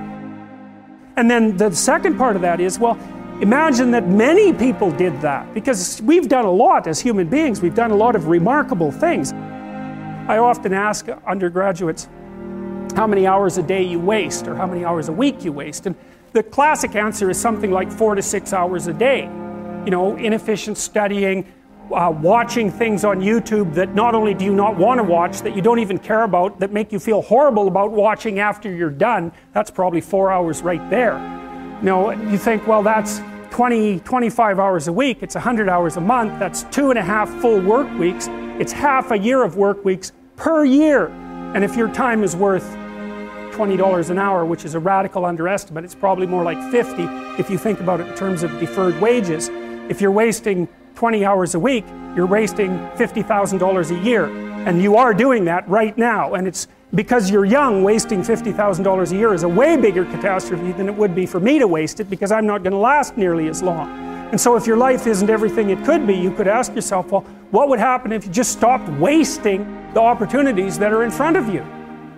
Speaker 6: And then the second part of that is, well, imagine that many people did that, because we've done a lot as human beings. We've done a lot of remarkable things. I often ask undergraduates how many hours a day you waste, or how many hours a week you waste, and the classic answer is something like 4 to 6 hours a day. You know, inefficient studying, watching things on YouTube that not only do you not want to watch, that you don't even care about, that make you feel horrible about watching after you're done. That's probably 4 hours right there. You know, you think, well, that's 25 hours a week, it's 100 hours a month, that's 2.5 full work weeks, it's half a year of work weeks per year. And if your time is worth $20 an hour, which is a radical underestimate, it's probably more like 50 if you think about it in terms of deferred wages. If you're wasting 20 hours a week, you're wasting $50,000 a year. And you are doing that right now. And it's because you're young, wasting $50,000 a year is a way bigger catastrophe than it would be for me to waste it, because I'm not going to last nearly as long. And so if your life isn't everything it could be, you could ask yourself, well, what would happen if you just stopped wasting the opportunities that are in front of you?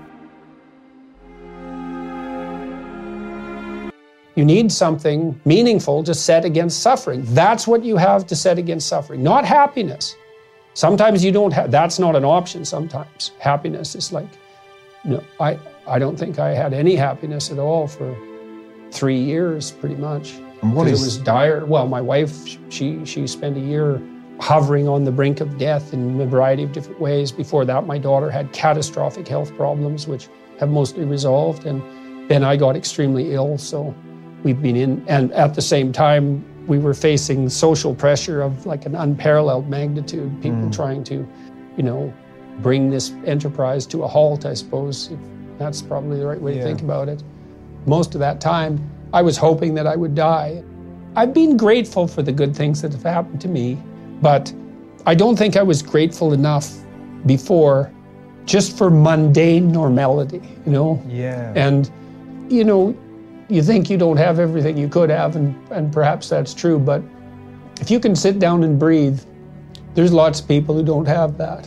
Speaker 5: You need something meaningful to set against suffering. That's what you have to set against suffering, not happiness. Sometimes you don't have, that's not an option sometimes. Happiness is like, no, I don't think I had any happiness at all for 3 years, pretty much.
Speaker 8: And what is...
Speaker 5: It was dire. Well, my wife, she spent a year hovering on the brink of death in a variety of different ways. Before that, my daughter had catastrophic health problems, which have mostly resolved. And then I got extremely ill, so we've been in, and at the same time, we were facing social pressure of like an unparalleled magnitude, people trying to, you know, bring this enterprise to a halt, I suppose. That's probably the right way to think about it. Most of that time, I was hoping that I would die. I've been grateful for the good things that have happened to me, but I don't think I was grateful enough before just for mundane normality, you know?
Speaker 8: Yeah.
Speaker 5: And, you know, you think you don't have everything you could have, and perhaps that's true, but if you can sit down and breathe, there's lots of people who don't have that.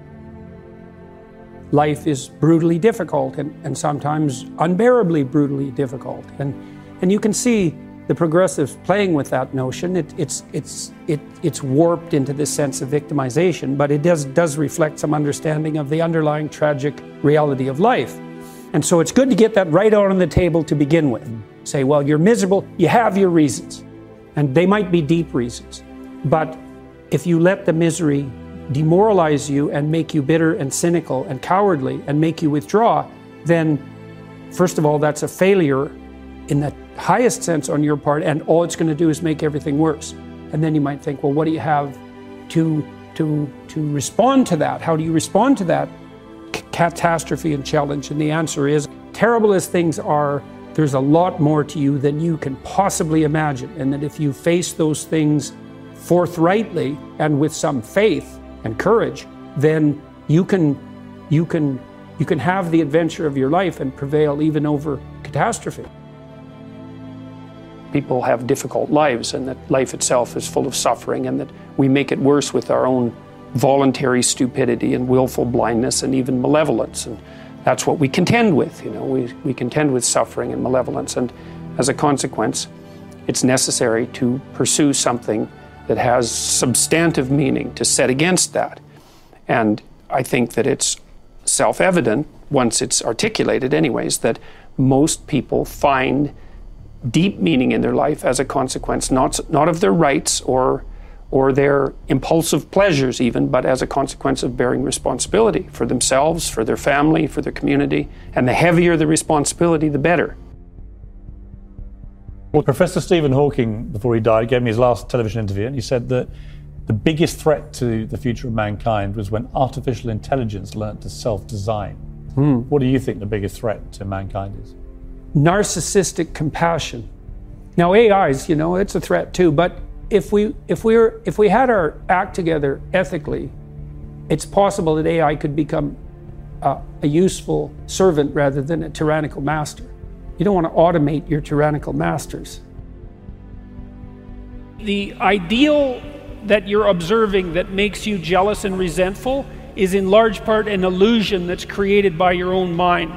Speaker 6: Life is brutally difficult, and sometimes unbearably brutally difficult. And you can see the progressives playing with that notion. It's warped into this sense of victimization, but it does reflect some understanding of the underlying tragic reality of life. And so it's good to get that right out on the table to begin with. Say, well, you're miserable, you have your reasons, and they might be deep reasons. But if you let the misery demoralize you and make you bitter and cynical and cowardly and make you withdraw, then first of all, that's a failure in the highest sense on your part, and all it's going to do is make everything worse. And then you might think, well, what do you have to respond to that? How do you respond to that catastrophe and challenge? And the answer is, terrible as things are, there's a lot more to you than you can possibly imagine. And that if you face those things forthrightly and with some faith and courage, then you can have the adventure of your life and prevail even over catastrophe. People have difficult lives, and that life itself is full of suffering, and that we make it worse with our own voluntary stupidity and willful blindness and even malevolence. And that's what we contend with, you know. We contend with suffering and malevolence, and as a consequence, it's necessary to pursue something that has substantive meaning to set against that. And I think that it's self-evident, once it's articulated anyways, that
Speaker 1: most people find deep meaning in their life as a consequence, not of their rights or their impulsive pleasures even, but as a consequence of bearing responsibility for themselves, for their family, for their community. And the heavier the responsibility, the better.
Speaker 8: Well, Professor Stephen Hawking, before he died, gave me his last television interview, and he said that the biggest threat to the future of mankind was when artificial intelligence learned to self-design. What do you think the biggest threat to mankind is?
Speaker 1: Narcissistic compassion. Now AIs, it's a threat too, but if we had our act together ethically, it's possible that AI could become a useful servant rather than a tyrannical master. You don't want to automate your tyrannical masters. The ideal that you're observing that makes you jealous and resentful is in large part an illusion that's created by your own mind.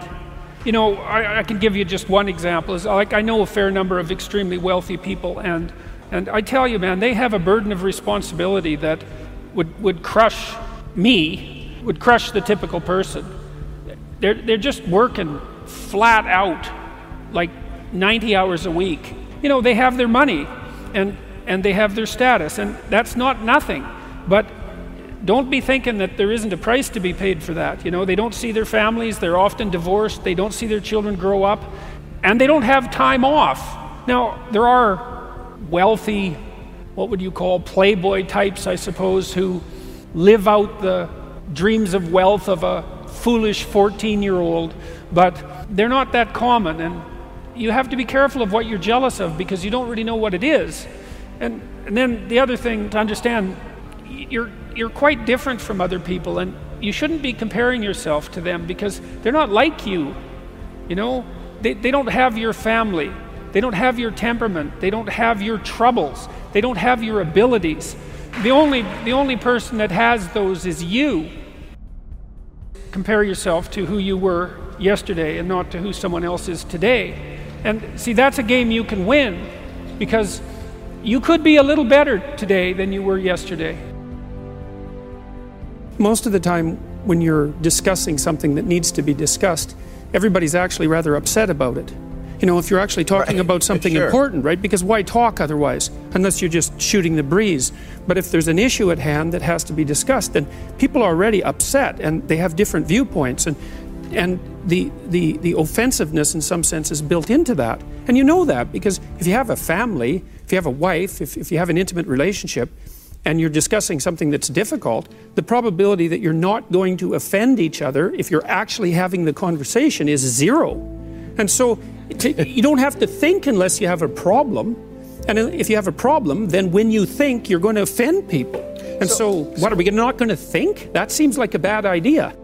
Speaker 1: I can give you just one example. I know a fair number of extremely wealthy people, and I tell you, man, they have a burden of responsibility that would crush me, would crush the typical person. They're just working flat out, like 90 hours a week. They have their money and they have their status, and that's not nothing. But don't be thinking that there isn't a price to be paid for that. They don't see their families, they're often divorced, they don't see their children grow up, and they don't have time off. Now, there are wealthy, what would you call, playboy types, I suppose, who live out the dreams of wealth of a foolish 14-year-old, but they're not that common, and you have to be careful of what you're jealous of because you don't really know what it is. And then the other thing to understand, you're quite different from other people, and you shouldn't be comparing yourself to them because they're not like you. They don't have your family, they don't have your temperament, they don't have your troubles, they don't have your abilities. The only person that has those is you. Compare yourself to who you were yesterday and not to who someone else is today. And see, that's a game you can win because you could be a little better today than you were yesterday. Most of the time when you're discussing something that needs to be discussed, everybody's actually rather upset about it. If you're actually talking about something important, right? Because why talk otherwise, unless you're just shooting the breeze? But if there's an issue at hand that has to be discussed, then people are already upset and they have different viewpoints, and the offensiveness in some sense is built into that. And you know that because if you have a family, if you have a wife, if you have an intimate relationship, and you're discussing something that's difficult, the probability that you're not going to offend each other if you're actually having the conversation is zero. And so you don't have to think unless you have a problem. And if you have a problem, then when you think, you're going to offend people. And so what, are we not going to think? That seems like a bad idea.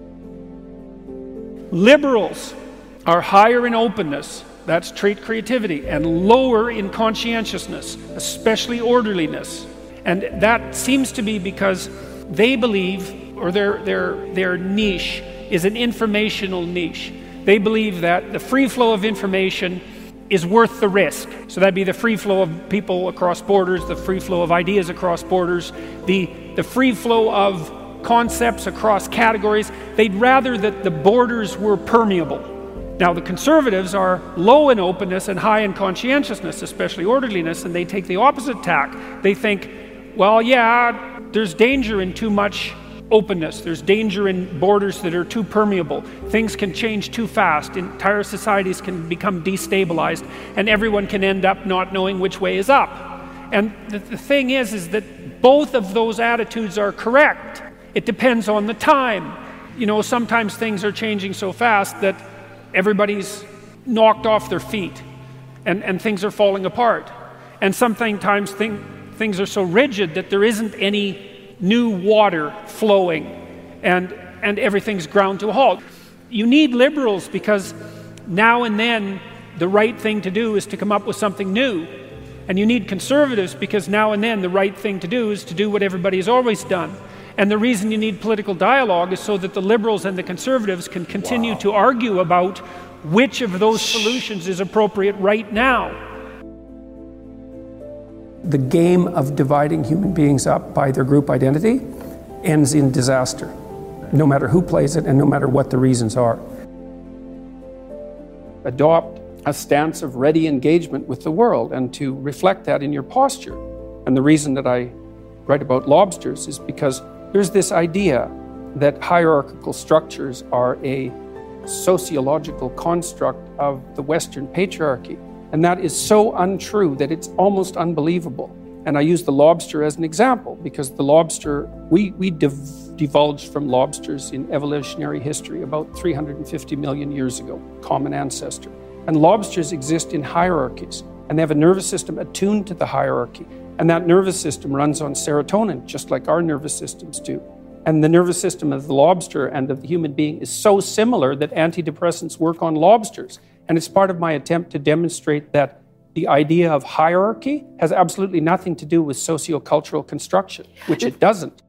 Speaker 1: Liberals are higher in openness, that's trait creativity, and lower in conscientiousness, especially orderliness. And that seems to be because they believe, or their niche is an informational niche. They believe that the free flow of information is worth the risk. So that'd be the free flow of people across borders, the free flow of ideas across borders, the free flow of concepts across categories. They'd rather that the borders were permeable. Now the conservatives are low in openness and high in conscientiousness, especially orderliness, and they take the opposite tack. They think, well, yeah, there's danger in too much openness. There's danger in borders that are too permeable. Things can change too fast. Entire societies can become destabilized, and everyone can end up not knowing which way is up. And the thing is that both of those attitudes are correct. It depends on the time. Sometimes things are changing so fast that everybody's knocked off their feet, and things are falling apart. And sometimes things are so rigid that there isn't any new water flowing, and everything's ground to a halt. You need liberals because now and then the right thing to do is to come up with something new. And you need conservatives because now and then the right thing to do is to do what everybody has always done. And the reason you need political dialogue is so that the liberals and the conservatives can continue to argue about which of those solutions is appropriate right now.
Speaker 2: The game of dividing human beings up by their group identity ends in disaster, no matter who plays it and no matter what the reasons are.
Speaker 1: adopt a stance of ready engagement with the world and to reflect that in your posture. And the reason that I write about lobsters is because there's this idea that hierarchical structures are a sociological construct of the Western patriarchy. And that is so untrue that it's almost unbelievable. And I use the lobster as an example because the lobster, we divulged from lobsters in evolutionary history about 350 million years ago, common ancestor. And lobsters exist in hierarchies, and they have a nervous system attuned to the hierarchy. And that nervous system runs on serotonin, just like our nervous systems do. And the nervous system of the lobster and of the human being is so similar that antidepressants work on lobsters. And it's part of my attempt to demonstrate that the idea of hierarchy has absolutely nothing to do with sociocultural construction, which it doesn't.